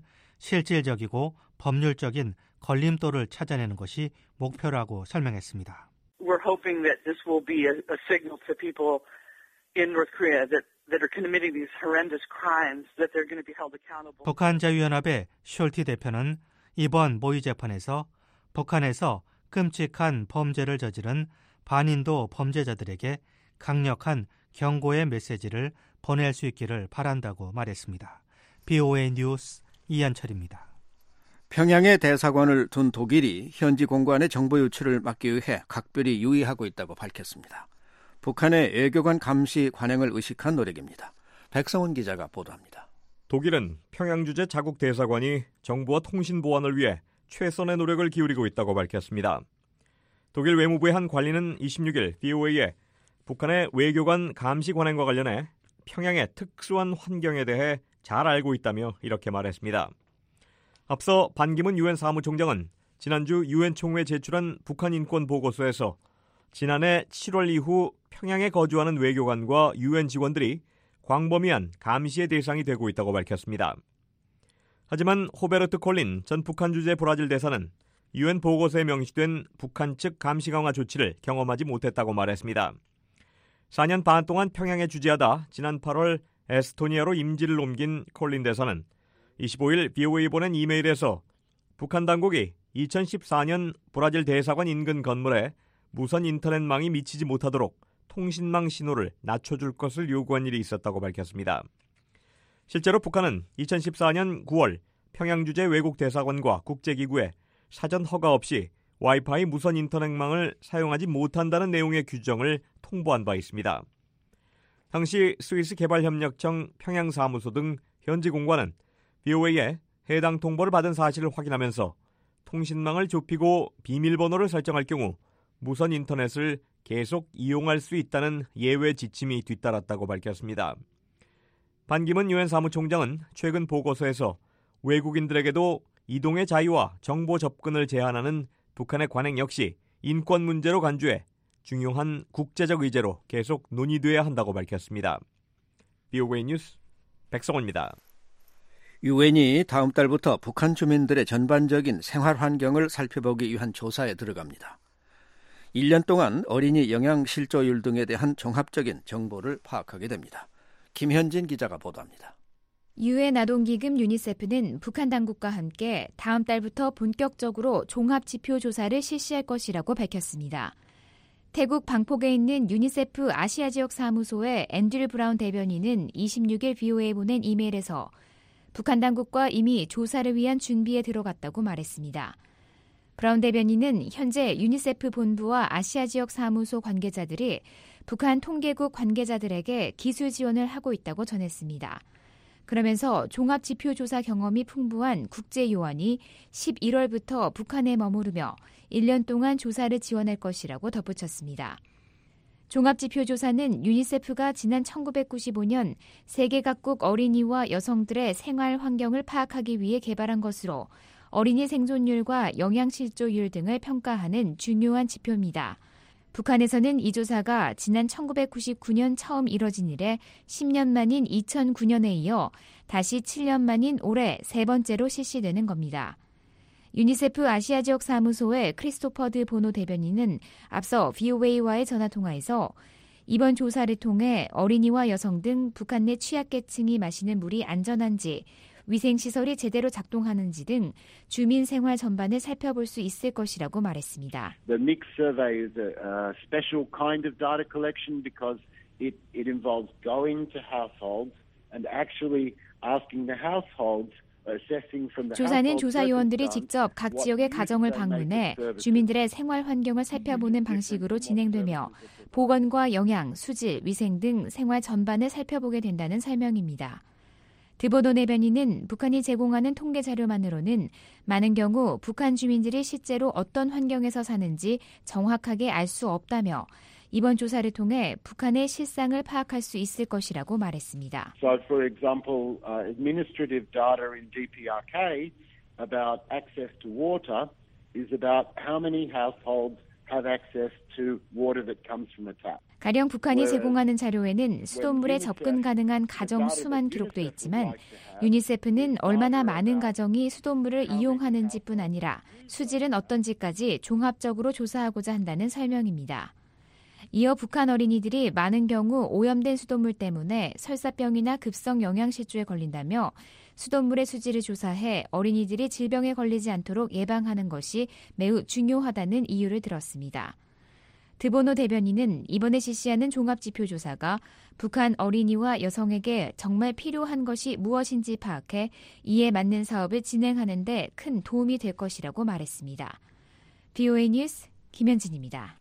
실질적이고 법률적인 걸림돌을 찾아내는 것이 목표라고 설명했습니다. We're hoping that this will be a, a signal to people in North Korea that, that are committing these horrendous crimes that they're going to be held accountable. 북한 자유연합의 숄티 대표는 이번 모의 재판에서 북한에서 끔찍한 범죄를 저지른 반인도 범죄자들에게 강력한 경고의 메시지를 보낼 수 있기를 바란다고 말했습니다. 비오에이 뉴스 이한철입니다. 평양에 대사관을 둔 독일이 현지 공관의 정보 유출을 막기 위해 각별히 유의하고 있다고 밝혔습니다. 북한의 외교관 감시 관행을 의식한 노력입니다. 백성훈 기자가 보도합니다. 독일은 평양 주재 자국 대사관이 정보와 통신 보안을 위해 최선의 노력을 기울이고 있다고 밝혔습니다. 독일 외무부의 한 관리는 이십육 일 비오에이에 북한의 외교관 감시 관행과 관련해 평양의 특수한 환경에 대해 잘 알고 있다며 이렇게 말했습니다. 앞서 반기문 유엔 사무총장은 지난주 유엔 총회에 제출한 북한 인권 보고서에서 지난해 칠월 이후 평양에 거주하는 외교관과 유엔 직원들이 광범위한 감시의 대상이 되고 있다고 밝혔습니다. 하지만 호베르트 콜린 전 북한 주재 브라질 대사는 유엔 보고서에 명시된 북한 측 감시 강화 조치를 경험하지 못했다고 말했습니다. 사 년 반 동안 평양에 주재하다 지난 팔월 에스토니아로 임지를 옮긴 콜린 대사는 이십오 일 비오에이 보낸 이메일에서 북한 당국이 이천십사 년 브라질 대사관 인근 건물에 무선 인터넷망이 미치지 못하도록 통신망 신호를 낮춰줄 것을 요구한 일이 있었다고 밝혔습니다. 실제로 북한은 이천십사 년 구월 평양 주재 외국 대사관과 국제기구에 사전 허가 없이 와이파이 무선 인터넷망을 사용하지 못한다는 내용의 규정을 통보한 바 있습니다. 당시 스위스 개발협력청 평양사무소 등 현지 공관은 비오에이에 해당 통보를 받은 사실을 확인하면서 통신망을 좁히고 비밀번호를 설정할 경우 무선 인터넷을 계속 이용할 수 있다는 예외 지침이 뒤따랐다고 밝혔습니다. 반기문 유엔 사무총장은 최근 보고서에서 외국인들에게도 이동의 자유와 정보 접근을 제한하는 북한의 관행 역시 인권 문제로 간주해 중요한 국제적 의제로 계속 논의돼야 한다고 밝혔습니다. 비오에이 뉴스 백성원입니다. 유엔이 다음 달부터 북한 주민들의 전반적인 생활 환경을 살펴보기 위한 조사에 들어갑니다. 일 년 동안 어린이 영양실조율 등에 대한 종합적인 정보를 파악하게 됩니다. 김현진 기자가 보도합니다. 유엔 아동기금 유니세프는 북한 당국과 함께 다음 달부터 본격적으로 종합지표 조사를 실시할 것이라고 밝혔습니다. 태국 방콕에 있는 유니세프 아시아 지역 사무소의 앤드류 브라운 대변인은 이십육 일 비오에이에 보낸 이메일에서 북한 당국과 이미 조사를 위한 준비에 들어갔다고 말했습니다. 브라운 대변인은 현재 유니세프 본부와 아시아 지역 사무소 관계자들이 북한 통계국 관계자들에게 기술 지원을 하고 있다고 전했습니다. 그러면서 종합지표조사 경험이 풍부한 국제요원이 십일월부터 북한에 머무르며 일 년 동안 조사를 지원할 것이라고 덧붙였습니다. 종합지표조사는 유니세프가 지난 천구백구십오 년 세계 각국 어린이와 여성들의 생활 환경을 파악하기 위해 개발한 것으로 어린이 생존율과 영양실조율 등을 평가하는 중요한 지표입니다. 북한에서는 이 조사가 지난 천구백구십구 년 처음 이뤄진 이래 십 년 만인 이천구 년에 이어 다시 칠 년 만인 올해 세 번째로 실시되는 겁니다. 유니세프 아시아 지역 사무소의 크리스토퍼드 보노 대변인은 앞서 브이오에이와의 전화통화에서 이번 조사를 통해 어린이와 여성 등 북한 내 취약계층이 마시는 물이 안전한지, 위생시설이 제대로 작동하는지 등 주민 생활 전반을 살펴볼 수 있을 것이라고 말했습니다. The mix survey is a, a special kind of data collection because it, it involves going to households and actually asking the households 조사는 조사요원들이 직접 각 지역의 가정을 방문해 주민들의 생활 환경을 살펴보는 방식으로 진행되며 보건과 영양, 수질, 위생 등 생활 전반을 살펴보게 된다는 설명입니다. 드보노 대변인은 북한이 제공하는 통계 자료만으로는 많은 경우 북한 주민들이 실제로 어떤 환경에서 사는지 정확하게 알 수 없다며 이번 조사를 통해 북한의 실상을 파악할 수 있을 것이라고 말했습니다. So, for example, uh, administrative data in D P R K about access to water is about how many households have access to water that comes from a tap. 가령 북한이 제공하는 자료에는 수돗물에 접근 가능한 가정 수만 기록돼 있지만 유니세프는 얼마나 많은 가정이 수돗물을 이용하는지뿐 아니라 수질은 어떤지까지 종합적으로 조사하고자 한다는 설명입니다. 이어 북한 어린이들이 많은 경우 오염된 수돗물 때문에 설사병이나 급성 영양실조에 걸린다며 수돗물의 수질을 조사해 어린이들이 질병에 걸리지 않도록 예방하는 것이 매우 중요하다는 이유를 들었습니다. 드보노 대변인은 이번에 실시하는 종합지표조사가 북한 어린이와 여성에게 정말 필요한 것이 무엇인지 파악해 이에 맞는 사업을 진행하는 데 큰 도움이 될 것이라고 말했습니다. 브이오에이 뉴스 김현진입니다.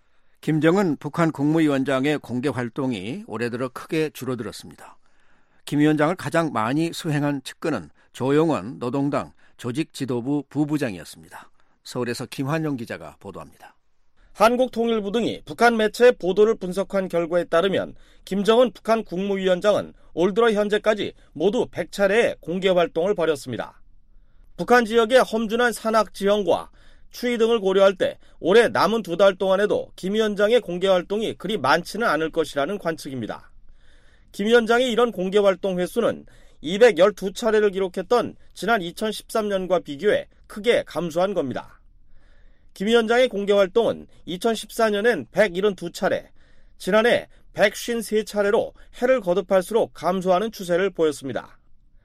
김정은 북한 국무위원장의 공개 활동이 올해 들어 크게 줄어들었습니다. 김 위원장을 가장 많이 수행한 측근은 조용원 노동당 조직지도부 부부장이었습니다. 서울에서 김환영 기자가 보도합니다. 한국통일부 등이 북한 매체의 보도를 분석한 결과에 따르면 김정은 북한 국무위원장은 올 들어 현재까지 모두 백 차례의 공개 활동을 벌였습니다. 북한 지역의 험준한 산악 지형과 추위 등을 고려할 때 올해 남은 두 달 동안에도 김 위원장의 공개 활동이 그리 많지는 않을 것이라는 관측입니다. 김 위원장의 이런 공개 활동 횟수는 이백십이 차례를 기록했던 지난 이천십삼 년과 비교해 크게 감소한 겁니다. 김 위원장의 공개 활동은 이천십사 년엔 백칠십이 차례, 지난해 백오십삼 차례로 해를 거듭할수록 감소하는 추세를 보였습니다.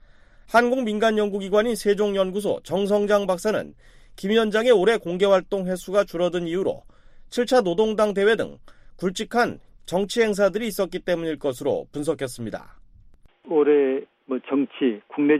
한국 민간 연구기관인 세종연구소 정성장 박사는 김 위원장의 올해 공개활동 횟수가 줄어든 이유로 칠 차 노동당 대회 등 굵직한 정치 행사들이 있었기 때문일 것으로 분석했습니다. 올해 뭐 정치, 국내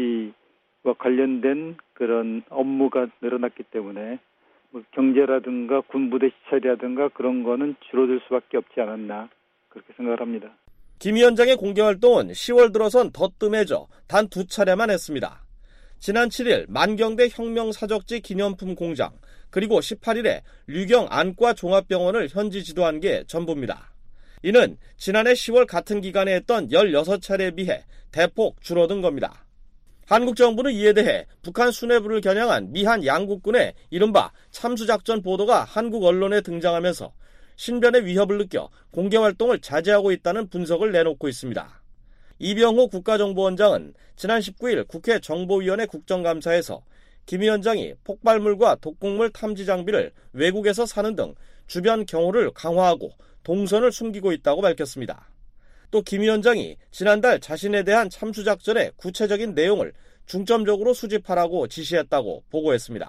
정치와 관련된 그런 업무가 늘어났기 때문에 뭐 경제라든가 군부대 시찰이라든가 그런 거는 줄어들 수밖에 없지 않았나 그렇게 생각을 합니다. 김 위원장의 공개활동은 시월 들어선 더 뜸해져 단 두 차례만 했습니다. 지난 칠 일 만경대 혁명사적지 기념품 공장, 그리고 십팔 일에 류경 안과 종합병원을 현지 지도한 게 전부입니다. 이는 지난해 시월 같은 기간에 했던 열여섯 차례에 비해 대폭 줄어든 겁니다. 한국 정부는 이에 대해 북한 수뇌부를 겨냥한 미한 양국군의 이른바 참수작전 보도가 한국 언론에 등장하면서 신변의 위협을 느껴 공개활동을 자제하고 있다는 분석을 내놓고 있습니다. 이병호 국가정보원장은 지난 십구 일 국회 정보위원회 국정감사에서 김 위원장이 폭발물과 독극물 탐지 장비를 외국에서 사는 등 주변 경호를 강화하고 동선을 숨기고 있다고 밝혔습니다. 또 김 위원장이 지난달 자신에 대한 참수작전의 구체적인 내용을 중점적으로 수집하라고 지시했다고 보고했습니다.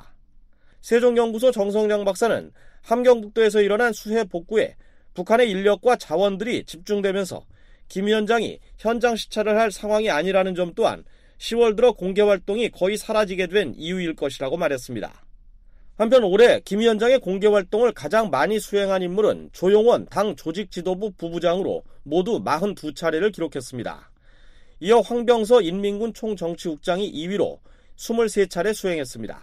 세종연구소 정성장 박사는 함경북도에서 일어난 수해 복구에 북한의 인력과 자원들이 집중되면서 김 위원장이 현장 시찰을 할 상황이 아니라는 점 또한 시월 들어 공개활동이 거의 사라지게 된 이유일 것이라고 말했습니다. 한편 올해 김 위원장의 공개활동을 가장 많이 수행한 인물은 조용원 당 조직지도부 부부장으로 모두 사십이 차례를 기록했습니다. 이어 황병서 인민군 총정치국장이 이 위로 이십삼 차례 수행했습니다.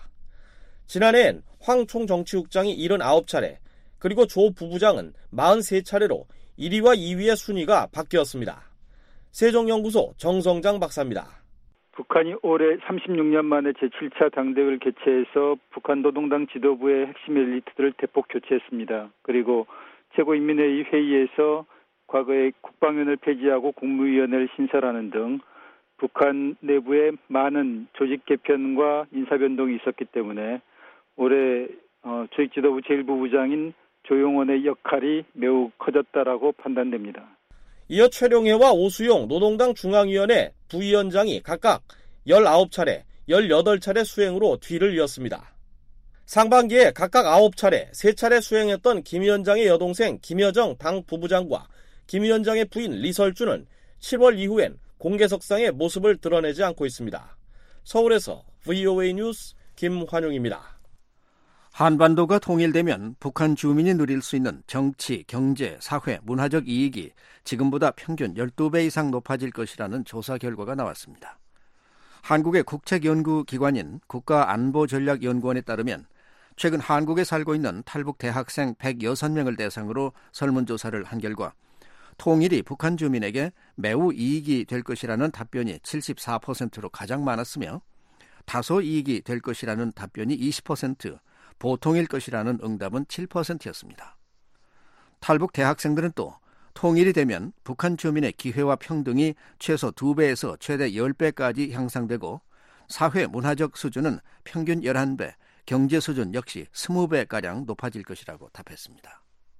지난해엔 황 총정치국장이 칠십구 차례, 그리고 조 부부장은 사십삼 차례로 일 위와 이 위의 순위가 바뀌었습니다. 세종연구소 정성장 박사입니다. 북한이 올해 삼십육 년 만에 제칠 차 당대회를 개최해서 북한 노동당 지도부의 핵심 엘리트들을 대폭 교체했습니다. 그리고 최고인민회의 회의에서 과거에 국방위원회를 폐지하고 국무위원회를 신설하는 등 북한 내부에 많은 조직 개편과 인사변동이 있었기 때문에 올해 어, 조직지도부 제일 부부장인 조용원의 역할이 매우 커졌다라고 판단됩니다. 이어 최룡해와 오수용 노동당 중앙위원회 부위원장이 각각 열아홉 차례, 열여덟 차례 수행으로 뒤를 이었습니다. 상반기에 각각 아홉 차례, 세 차례 수행했던 김 위원장의 여동생 김여정 당 부부장과 김 위원장의 부인 리설주는 칠월 이후엔 공개석상의 모습을 드러내지 않고 있습니다. 서울에서 브이오에이 뉴스 김환용입니다. 한반도가 통일되면 북한 주민이 누릴 수 있는 정치, 경제, 사회, 문화적 이익이 지금보다 평균 열두 배 이상 높아질 것이라는 조사 결과가 나왔습니다. 한국의 국책연구기관인 국가안보전략연구원에 따르면 최근 한국에 살고 있는 탈북 대학생 백육 명을 대상으로 설문조사를 한 결과 통일이 북한 주민에게 매우 이익이 될 것이라는 답변이 칠십사 퍼센트로 가장 많았으며 다소 이익이 될 것이라는 답변이 이십 퍼센트, 보통일 것이라는 응답은 칠 퍼센트였습니다. 탈북 대학생들은 또 통일이 되면 북한 주민의 기회와 평등이 최소 두 배에서 최대 십 배까지 향상되고 사회 문화적 수준은 평균 열한 배, 경제 수준 역시 이십 배가량 높아질 것이라고 답했습니다.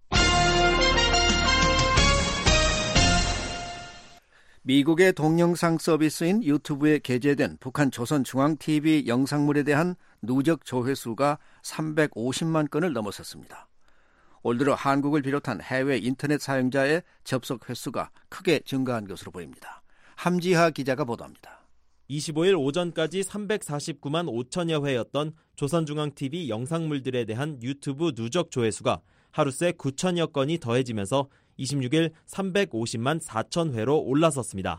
미국의 동영상 서비스인 유튜브에 게재된 북한 조선중앙티비 영상물에 대한 누적 조회수가 삼백오십만 건을 넘어섰습니다. 올 들어 한국을 비롯한 해외 인터넷 사용자의 접속 횟수가 크게 증가한 것으로 보입니다. 함지하 기자가 보도합니다. 이십오일 오전까지 삼백사십구만 오천여 회였던 조선중앙티비 영상물들에 대한 유튜브 누적 조회수가 하루새 구천여 건이 더해지면서 이십육일 삼백오십만 사천 회로 올라섰습니다.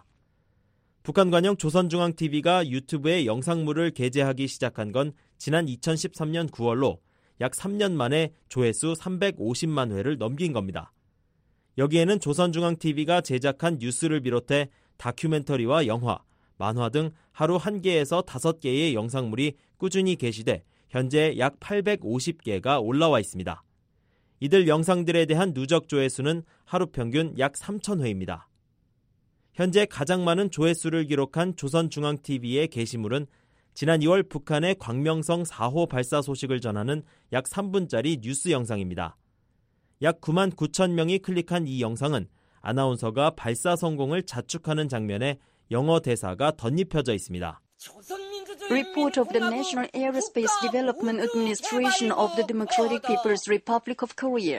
북한 관영 조선중앙티비가 유튜브에 영상물을 게재하기 시작한 건 지난 이천십삼 년 구월로 약 삼 년 만에 조회수 삼백오십만 회를 넘긴 겁니다. 여기에는 조선중앙티비가 제작한 뉴스를 비롯해 다큐멘터리와 영화, 만화 등 하루 한 개에서 다섯 개의 영상물이 꾸준히 게시돼 현재 약 팔백오십 개가 올라와 있습니다. 이들 영상들에 대한 누적 조회수는 하루 평균 약 삼천 회입니다. 현재 가장 많은 조회수를 기록한 조선중앙티비의 게시물은 지난 이월 북한의 광명성 사 호 발사 소식을 전하는 약 삼 분짜리 뉴스 영상입니다. 약 구만 구천 명이 클릭한 이 영상은 아나운서가 발사 성공을 자축하는 장면에 영어 대사가 덧입혀져 있습니다. Report of the National Aerospace Development Administration of the Democratic People's Republic of Korea.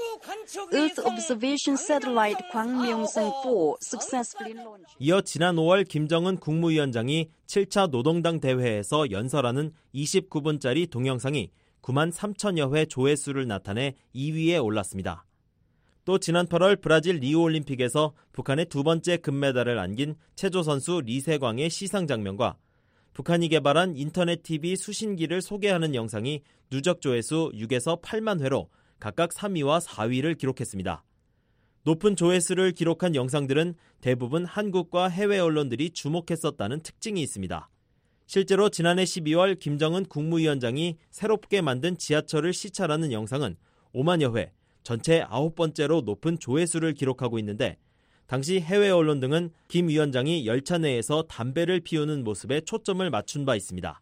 Earth Observation Satellite 광명성 사 successfully launched. 이어 지난 오월 김정은 국무위원장이 칠 차 노동당 대회에서 연설하는 이십구 분짜리 동영상이 구만 삼천여 회 조회수를 나타내 이 위에 올랐습니다. 또 지난 팔월 브라질 리우올림픽에서 북한의 두 번째 금메달을 안긴 체조 선수 리세광의 시상 장면과 북한이 개발한 인터넷 티비 수신기를 소개하는 영상이 누적 조회수 육에서 팔만 회로 각각 삼 위와 사 위를 기록했습니다. 높은 조회수를 기록한 영상들은 대부분 한국과 해외 언론들이 주목했었다는 특징이 있습니다. 실제로 지난해 십이월 김정은 국무위원장이 새롭게 만든 지하철을 시찰하는 영상은 오만여 회, 전체 아홉 번째로 높은 조회수를 기록하고 있는데 당시 해외 언론 등은 김 위원장이 열차 내에서 담배를 피우는 모습에 초점을 맞춘 바 있습니다.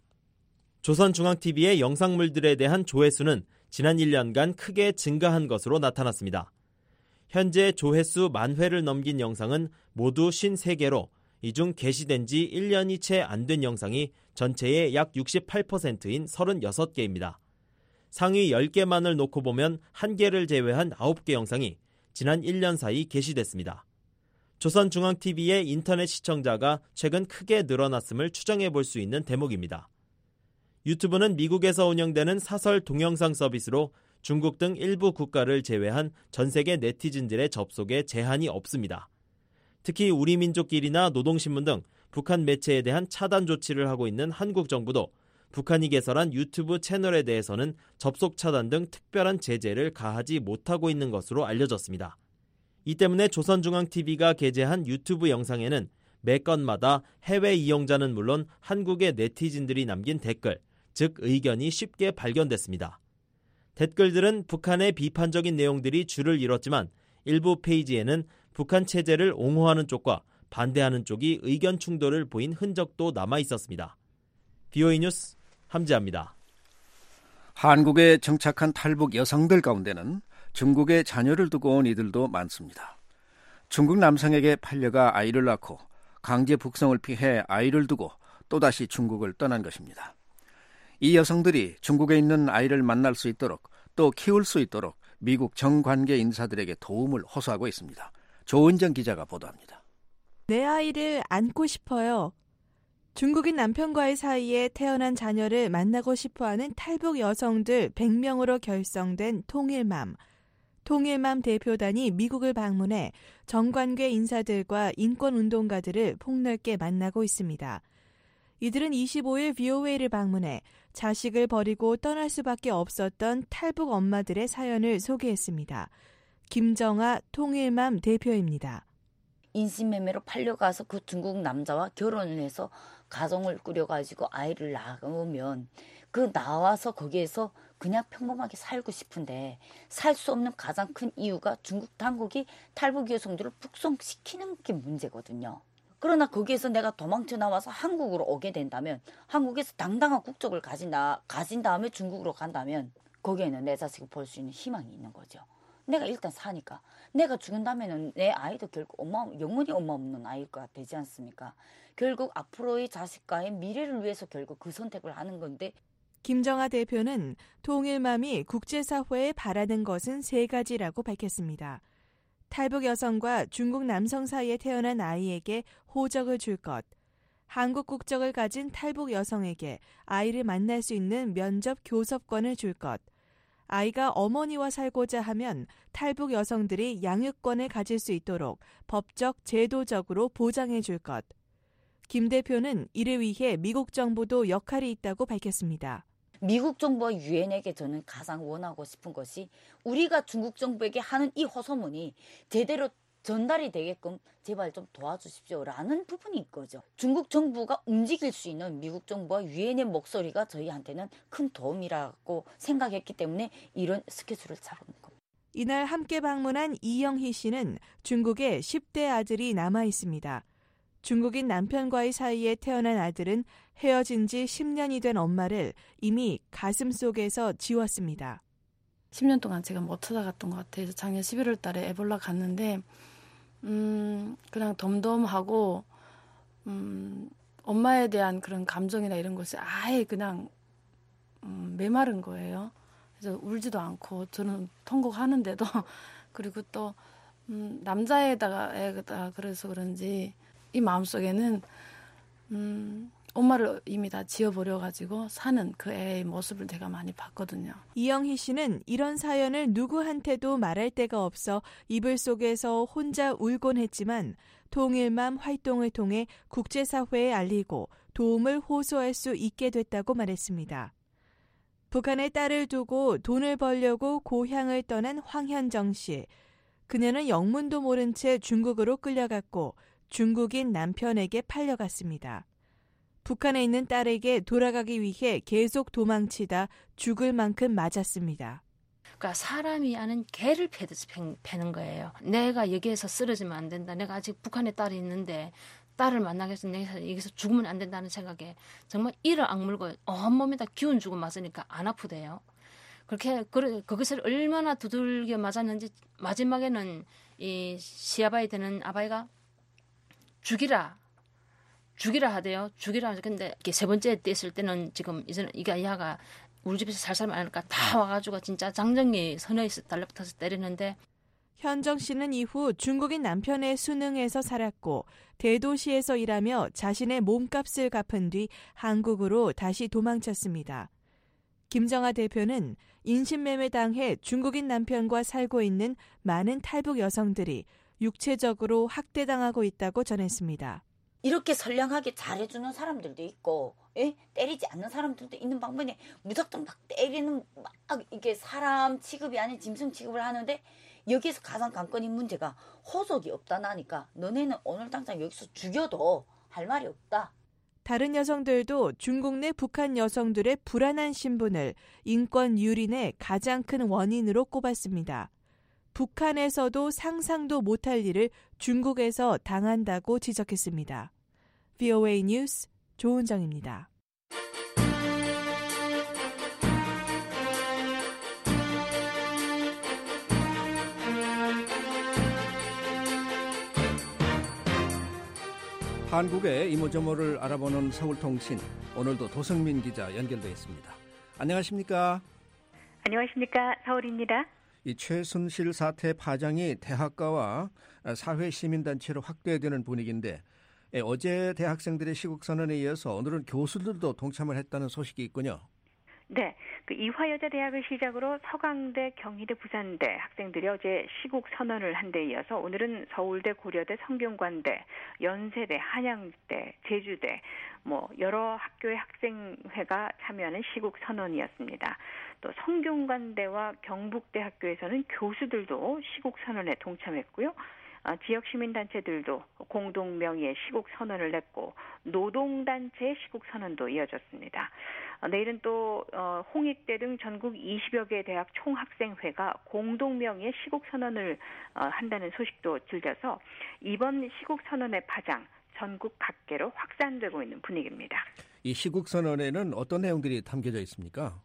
조선중앙티비의 영상물들에 대한 조회수는 지난 일 년간 크게 증가한 것으로 나타났습니다. 현재 조회수 만 회를 넘긴 영상은 모두 오십삼 개로 이 중 게시된 지 일 년이 채 안 된 영상이 전체의 약 육십팔 퍼센트인 서른여섯 개입니다. 상위 열 개만을 놓고 보면 한 개를 제외한 아홉 개 영상이 지난 일 년 사이 게시됐습니다. 조선중앙티비의 인터넷 시청자가 최근 크게 늘어났음을 추정해 볼 수 있는 대목입니다. 유튜브는 미국에서 운영되는 사설 동영상 서비스로 중국 등 일부 국가를 제외한 전 세계 네티즌들의 접속에 제한이 없습니다. 특히 우리 민족길이나 노동신문 등 북한 매체에 대한 차단 조치를 하고 있는 한국 정부도 북한이 개설한 유튜브 채널에 대해서는 접속 차단 등 특별한 제재를 가하지 못하고 있는 것으로 알려졌습니다. 이 때문에 조선중앙티비가 게재한 유튜브 영상에는 매 건마다 해외 이용자는 물론 한국의 네티즌들이 남긴 댓글, 즉 의견이 쉽게 발견됐습니다. 댓글들은 북한의 비판적인 내용들이 줄을 이뤘지만 일부 페이지에는 북한 체제를 옹호하는 쪽과 반대하는 쪽이 의견 충돌을 보인 흔적도 남아 있었습니다. 비오이 뉴스 함지아입니다. 한국에 정착한 탈북 여성들 가운데는 중국에 자녀를 두고 온 이들도 많습니다. 중국 남성에게 팔려가 아이를 낳고 강제 북송을 피해 아이를 두고 또다시 중국을 떠난 것입니다. 이 여성들이 중국에 있는 아이를 만날 수 있도록 또 키울 수 있도록 미국 정관계 인사들에게 도움을 호소하고 있습니다. 조은정 기자가 보도합니다. 내 아이를 안고 싶어요. 중국인 남편과의 사이에 태어난 자녀를 만나고 싶어하는 탈북 여성들 백 명으로 결성된 통일맘. 통일맘 대표단이 미국을 방문해 정관계 인사들과 인권운동가들을 폭넓게 만나고 있습니다. 이들은 이십오일 브이오에이를 방문해 자식을 버리고 떠날 수밖에 없었던 탈북 엄마들의 사연을 소개했습니다. 김정아 통일맘 대표입니다. 인신매매로 팔려가서 그 중국 남자와 결혼을 해서 가정을 꾸려가지고 아이를 낳으면 그 나와서 거기에서 그냥 평범하게 살고 싶은데 살 수 없는 가장 큰 이유가 중국 당국이 탈북 여성들을 북송시키는 게 문제거든요. 그러나 거기에서 내가 도망쳐 나와서 한국으로 오게 된다면 한국에서 당당한 국적을 가진다, 가진 다음에 중국으로 간다면 거기에는 내 자식을 볼 수 있는 희망이 있는 거죠. 내가 일단 사니까. 내가 죽은다면 내 아이도 결국 엄마, 영원히 엄마 없는 아이가 되지 않습니까? 결국 앞으로의 자식과의 미래를 위해서 결국 그 선택을 하는 건데. 김정아 대표는 통일맘이 국제사회에 바라는 것은 세 가지라고 밝혔습니다. 탈북 여성과 중국 남성 사이에 태어난 아이에게 호적을 줄 것, 한국 국적을 가진 탈북 여성에게 아이를 만날 수 있는 면접 교섭권을 줄 것, 아이가 어머니와 살고자 하면 탈북 여성들이 양육권을 가질 수 있도록 법적, 제도적으로 보장해 줄 것. 김 대표는 이를 위해 미국 정부도 역할이 있다고 밝혔습니다. 미국 정부와 유엔에게 저는 가장 원하고 싶은 것이 우리가 중국 정부에게 하는 이 호소문이 제대로 전달이 되게끔 제발 좀 도와주십시오라는 부분이 있거죠. 중국 정부가 움직일 수 있는 미국 정부와 유엔의 목소리가 저희한테는 큰 도움이라고 생각했기 때문에 이런 스케줄을 잡은 겁니다. 이날 함께 방문한 이영희 씨는 중국에 십 대 아들이 남아 있습니다. 중국인 남편과의 사이에 태어난 아들은 헤어진 지 십 년이 된 엄마를 이미 가슴 속에서 지웠습니다. 십 년 동안 제가 못 찾아갔던 것 같아요. 작년 십일월 달에 에볼라 갔는데 음, 그냥 덤덤하고 음, 엄마에 대한 그런 감정이나 이런 것이 아예 그냥 음, 메마른 거예요. 그래서 울지도 않고 저는 통곡하는데도 그리고 또 음, 남자애다가 애다 그래서 그런지 이 마음속에는 음, 엄마를 이미 다 지워버려가지고 사는 그 애의 모습을 제가 많이 봤거든요. 이영희 씨는 이런 사연을 누구한테도 말할 데가 없어 이불 속에서 혼자 울곤 했지만 통일맘 활동을 통해 국제사회에 알리고 도움을 호소할 수 있게 됐다고 말했습니다. 북한에 딸을 두고 돈을 벌려고 고향을 떠난 황현정 씨. 그녀는 영문도 모른 채 중국으로 끌려갔고 중국인 남편에게 팔려갔습니다. 북한에 있는 딸에게 돌아가기 위해 계속 도망치다 죽을 만큼 맞았습니다. 그러니까 사람이 하는 개를 패듯이 패는 거예요. 내가 여기에서 쓰러지면 안 된다. 내가 아직 북한에 딸이 있는데 딸을 만나기 위해서 내가 여기서 죽으면 안 된다는 생각에 정말 이를 악물고 온몸에다 기운 주고 맞으니까 안 아프대요. 그렇게 그, 그것을 얼마나 두들겨 맞았는지 마지막에는 이 시아바이 되는 아바이가 죽이라. 죽이라 하대요. 죽이라 하죠. 근데 세 번째 뗐을 때는 지금 이제는 이게 아이가 우리 집에서 살 사람 아니까 다 와가지고 진짜 장정이 선에서 달라붙어서 때리는데. 현정 씨는 이후 중국인 남편의 수능에서 살았고 대도시에서 일하며 자신의 몸값을 갚은 뒤 한국으로 다시 도망쳤습니다. 김정아 대표는 인신매매 당해 중국인 남편과 살고 있는 많은 탈북 여성들이 육체적으로 학대당하고 있다고 전했습니다. 이렇게 선량하게 잘해주는 사람들도 있고, 예? 때리지 않는 사람들도 있는 방법에 무작정 막 때리는 막 이게 사람 취급이 아닌 짐승 취급을 하는데 여기에서 가장 관건인 문제가 호적이 없다나니까 너네는 오늘 당장 여기서 죽여도 할 말이 없다. 다른 여성들도 중국 내 북한 여성들의 불안한 신분을 인권 유린의 가장 큰 원인으로 꼽았습니다. 북한에서도 상상도 못할 일을 중국에서 당한다고 지적했습니다. 브이오에이 뉴스 조은정입니다. 한국의 이모저모를 알아보는 서울통신, 오늘도 도성민 기자 연결되어 있습니다. 안녕하십니까? 안녕하십니까? 서울입니다. 이 최순실 사태 파장이 대학가와 사회시민단체로 확대되는 분위기인데 어제 대학생들의 시국선언에 이어서 오늘은 교수들도 동참을 했다는 소식이 있군요. 네, 그 이화여자대학을 시작으로 서강대, 경희대, 부산대 학생들이 어제 시국 선언을 한 데 이어서 오늘은 서울대, 고려대, 성균관대, 연세대, 한양대, 제주대 뭐 여러 학교의 학생회가 참여하는 시국 선언이었습니다. 또 성균관대와 경북대학교에서는 교수들도 시국 선언에 동참했고요. 지역 시민단체들도 공동 명의의 시국 선언을 냈고 노동단체의 시국 선언도 이어졌습니다. 내일은 또 홍익대 등 전국 이십여 개 대학 총학생회가 공동 명의의 시국 선언을 한다는 소식도 들려서 이번 시국 선언의 파장 전국 각계로 확산되고 있는 분위기입니다. 이 시국 선언에는 어떤 내용들이 담겨져 있습니까?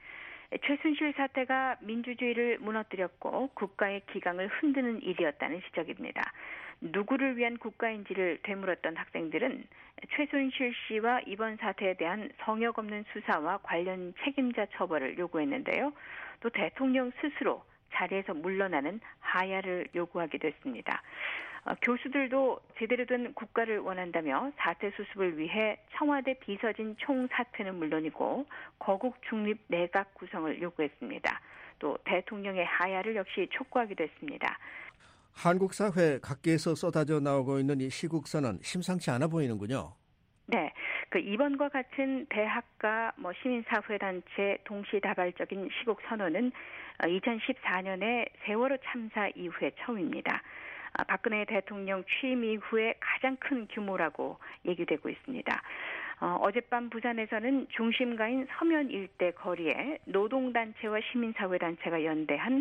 최순실 사태가 민주주의를 무너뜨렸고 국가의 기강을 흔드는 일이었다는 지적입니다. 누구를 위한 국가인지를 되물었던 학생들은 최순실 씨와 이번 사태에 대한 성역 없는 수사와 관련 책임자 처벌을 요구했는데요. 또 대통령 스스로 자리에서 물러나는 하야를 요구하기도 했습니다. 어, 교수들도 제대로 된 국가를 원한다며 사태 수습을 위해 청와대 비서진 총사퇴는 물론이고 거국 중립 내각 구성을 요구했습니다. 또 대통령의 하야를 역시 촉구하기도 했습니다. 한국 사회 각계에서 쏟아져 나오고 있는 이 시국선언 심상치 않아 보이는군요. 네, 그 이번과 같은 대학가, 뭐 시민사회단체 동시다발적인 시국 선언은 이천십사 년에 세월호 참사 이후에 처음입니다. 박근혜 대통령 취임 이후에 가장 큰 규모라고 얘기되고 있습니다. 어, 어젯밤 부산에서는 중심가인 서면 일대 거리에 노동단체와 시민사회단체가 연대한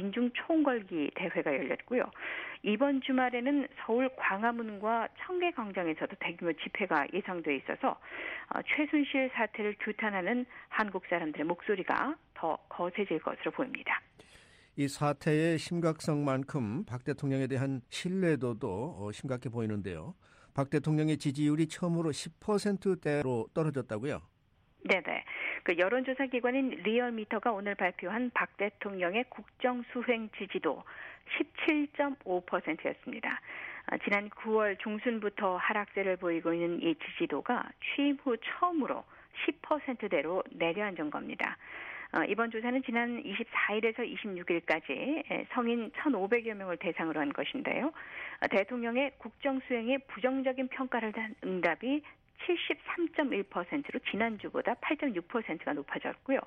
민중총궐기 대회가 열렸고요. 이번 주말에는 서울 광화문과 청계광장에서도 대규모 집회가 예정돼 있어서 어, 최순실 사태를 규탄하는 한국 사람들의 목소리가 더 거세질 것으로 보입니다. 이 사태의 심각성만큼 박 대통령에 대한 신뢰도도 심각해 보이는데요. 박 대통령의 지지율이 처음으로 십 퍼센트대로 떨어졌다고요? 네네. 그 여론조사 기관인 리얼미터가 오늘 발표한 박 대통령의 국정수행 지지도 십칠 점 오 퍼센트였습니다. 지난 구월 중순부터 하락세를 보이고 있는 이 지지도가 취임 후 처음으로 십 퍼센트대로 내려앉은 겁니다. 어, 이번 조사는 지난 이십사 일에서 이십육 일까지 성인 천오백여 명을 대상으로 한 것인데요. 어, 대통령의 국정수행에 부정적인 평가를 한 응답이 칠십삼 점 일 퍼센트로 지난주보다 팔 점 육 퍼센트가 높아졌고요.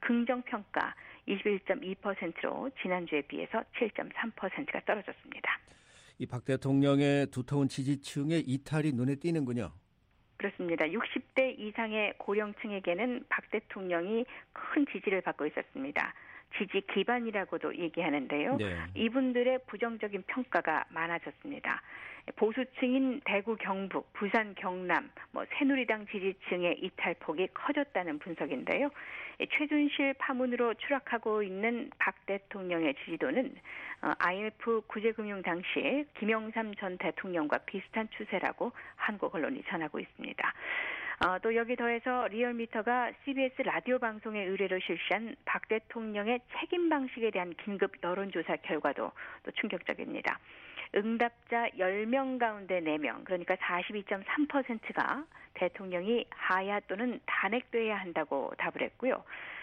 긍정평가 이십일 점 이 퍼센트로 지난주에 비해서 칠 점 삼 퍼센트가 떨어졌습니다. 이 박 대통령의 두터운 지지층의 이탈이 눈에 띄는군요. 그렇습니다. 육십 대 이상의 고령층에게는 박 대통령이 큰 지지를 받고 있었습니다. 지지 기반이라고도 얘기하는데요. 네. 이분들의 부정적인 평가가 많아졌습니다. 보수층인 대구, 경북, 부산, 경남, 뭐 새누리당 지지층의 이탈폭이 커졌다는 분석인데요. 최순실 파문으로 추락하고 있는 박 대통령의 지지도는 아이엠에프 구제금융 당시 김영삼 전 대통령과 비슷한 추세라고 한국 언론이 전하고 있습니다. 어, 또 여기 더해서 리얼미터가 씨비에스 라디오 방송의 의뢰로 실시한 박 대통령의 책임 방식에 대한 긴급 여론조사 결과도 또 충격적입니다. 응답자 열 명 가운데 네 명, 그러니까 사십이 점 삼 퍼센트가 대통령이 하야 또는 탄핵돼야 한다고 답을 했고요.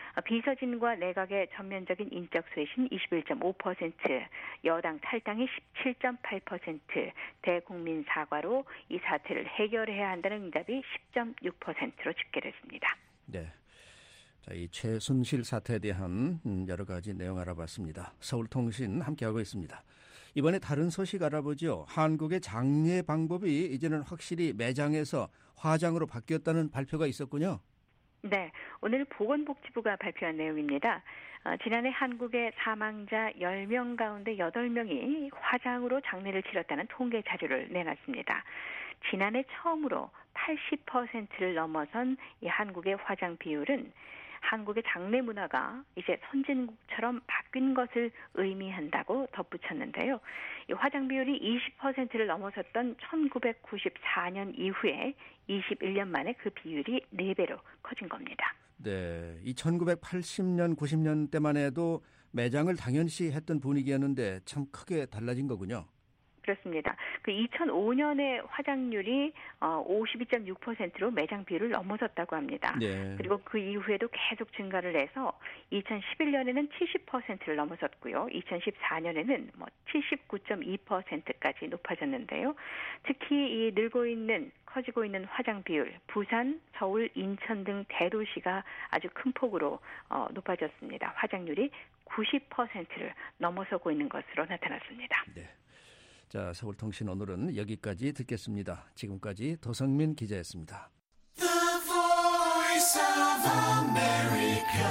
비서진과 내각의 전면적인 인적 쇄신 이십일 점 오 퍼센트, 여당 탈당이 십칠 점 팔 퍼센트, 대국민 사과로 이 사태를 해결해야 한다는 응답이 십 점 육 퍼센트로 집계됐습니다. 네. 자, 이 최순실 사태에 대한 여러 가지 내용 알아봤습니다. 서울통신 함께하고 있습니다. 이번에 다른 소식 알아보죠. 한국의 장례 방법이 이제는 확실히 매장에서 화장으로 바뀌었다는 발표가 있었군요. 네, 오늘 보건복지부가 발표한 내용입니다. 어, 지난해 한국의 사망자 열 명 가운데 여덟 명이 화장으로 장례를 치렀다는 통계 자료를 내놨습니다. 지난해 처음으로 팔십 퍼센트를 넘어선 이 한국의 화장 비율은 한국의 장례 문화가 이제 선진국처럼 바뀐 것을 의미한다고 덧붙였는데요. 이 화장 비율이 이십 퍼센트를 넘어섰던 천구백구십사 년 이후에 이십일 년 만에 그 비율이 네 배로 커진 겁니다. 네, 이 천구백팔십 년, 구십 년대만 해도 매장을 당연시 했던 분위기였는데 참 크게 달라진 거군요. 그렇습니다. 그 이천오 년에 화장률이 오십이 점 육 퍼센트로 매장 비율을 넘어섰다고 합니다. 네. 그리고 그 이후에도 계속 증가를 해서 이천십일 년에는 칠십 퍼센트를 넘어섰고요. 이천십사 년에는 뭐 칠십구 점 이 퍼센트까지 높아졌는데요. 특히 이 늘고 있는 커지고 있는 화장 비율, 부산, 서울, 인천 등 대도시가 아주 큰 폭으로 어, 높아졌습니다. 화장률이 구십 퍼센트를 넘어서고 있는 것으로 나타났습니다. 네. 자, 서울통신 오늘은 여기까지 듣겠습니다. 지금까지 도성민 기자였습니다. The Voice of America,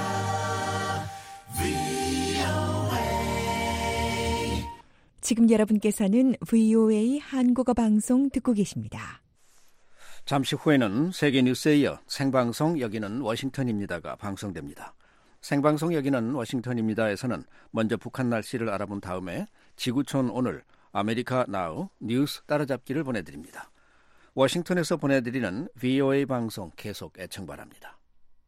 브이오에이. 지금 여러분께서는 브이오에이 한국어 방송 듣고 계십니다. 잠시 후에는 세계 뉴스에 이어 생방송 여기는 워싱턴입니다가 방송됩니다. 생방송 여기는 워싱턴입니다에서는 먼저 북한 날씨를 알아본 다음에 지구촌 오늘 아메리카 나우 뉴스 따라잡기를 보내드립니다. 워싱턴에서 보내드리는 브이오에이 방송 계속 애청 바랍니다.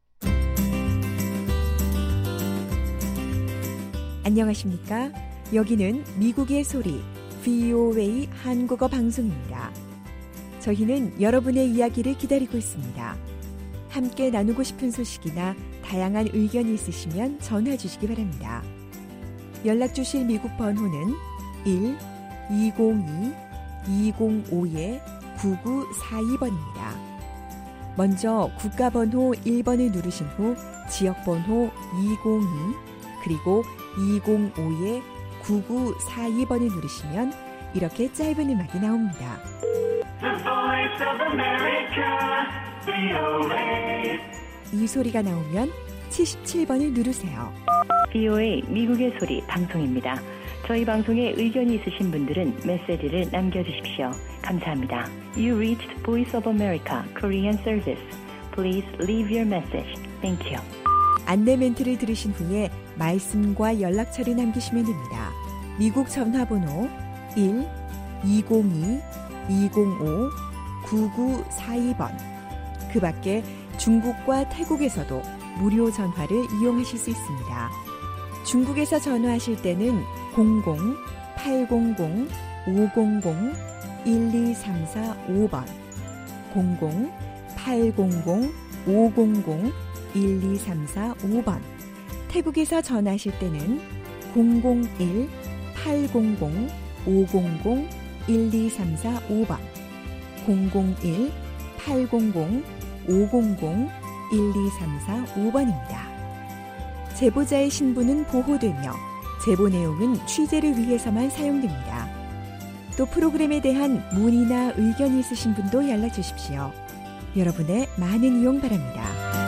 안녕하십니까? 여기는 미국의 소리 브이오에이 한국어 방송입니다. 저희는 여러분의 이야기를 기다리고 있습니다. 함께 나누고 싶은 소식이나 다양한 의견이 있으시면 전화 주시기 바랍니다. 연락 주실 미국 번호는 일 이공이 이공오 구구사이 번입니다. 먼저 국가번호 일 번을 누르신 후 지역번호 이공이 그리고 이공오 구구사이 번을 누르시면 이렇게 짧은 음악이 나옵니다. The Voice of America, 브이오에이. 이 소리가 나오면 칠십칠 번을 누르세요. 브이오에이 미국의 소리 방송입니다. 저희 방송에 의견이 있으신 분들은 메시지를 남겨주십시오. 감사합니다. You reached Voice of America Korean Service. Please leave your message. Thank you. 안내 멘트를 들으신 후에 말씀과 연락처를 남기시면 됩니다. 미국 전화번호 일 이공이 이공오 구구사이 번. 그 밖에 중국과 태국에서도 무료 전화를 이용하실 수 있습니다. 중국에서 전화하실 때는 공공 팔공공 오공공 일이삼사오 번 공공 팔공공 오공공 일이삼사오 번 태국에서 전화하실 때는 공공일 팔공공 오공공 일이삼사오 번 공공일 팔공공 오공공 일이삼사오 번입니다. 제보자의 신분은 보호되며 제보 내용은 취재를 위해서만 사용됩니다. 또 프로그램에 대한 문의나 의견이 있으신 분도 연락 주십시오. 여러분의 많은 이용 바랍니다.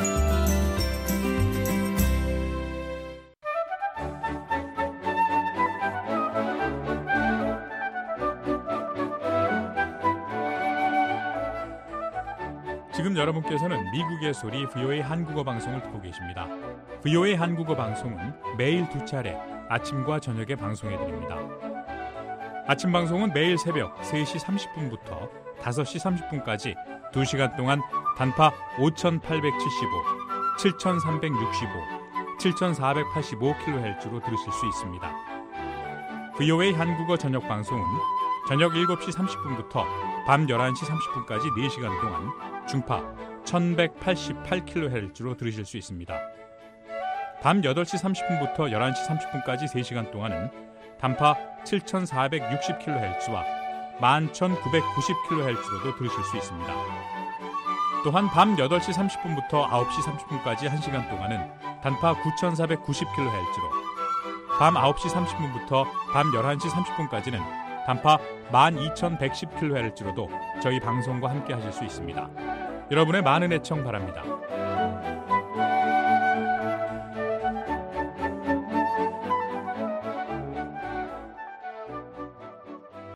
지금 여러분께서는 미국의 소리 브이오에이 한국어 방송을 듣고 계십니다. 브이오에이 한국어 방송은 매일 두 차례 아침과 저녁에 방송해드립니다. 아침 방송은 매일 새벽 세 시 삼십 분부터 다섯 시 삼십 분까지 두 시간 동안 단파 오천팔백칠십오, 칠천삼백육십오, 칠천사백팔십오 킬로헤르츠로 들으실 수 있습니다. 브이오에이 한국어 저녁 방송은 저녁 일곱 시 삼십 분부터 밤 열한 시 삼십 분까지 네 시간 동안 중파 천백팔십팔 킬로헤르츠로 들으실 수 있습니다. 밤 여덟 시 삼십 분부터 열한 시 삼십 분까지 세 시간 동안은 단파 칠천사백육십 킬로헤르츠와 만 천구백구십 킬로헤르츠로도 들으실 수 있습니다. 또한 밤 여덟 시 삼십 분부터 아홉 시 삼십 분까지 한 시간 동안은 단파 구천사백구십 킬로헤르츠로, 밤 아홉 시 삼십 분부터 밤 열한 시 삼십 분까지는 단파 만 이천백십 킬로헤르츠로도 저희 방송과 함께 하실 수 있습니다. 여러분의 많은 애청 바랍니다.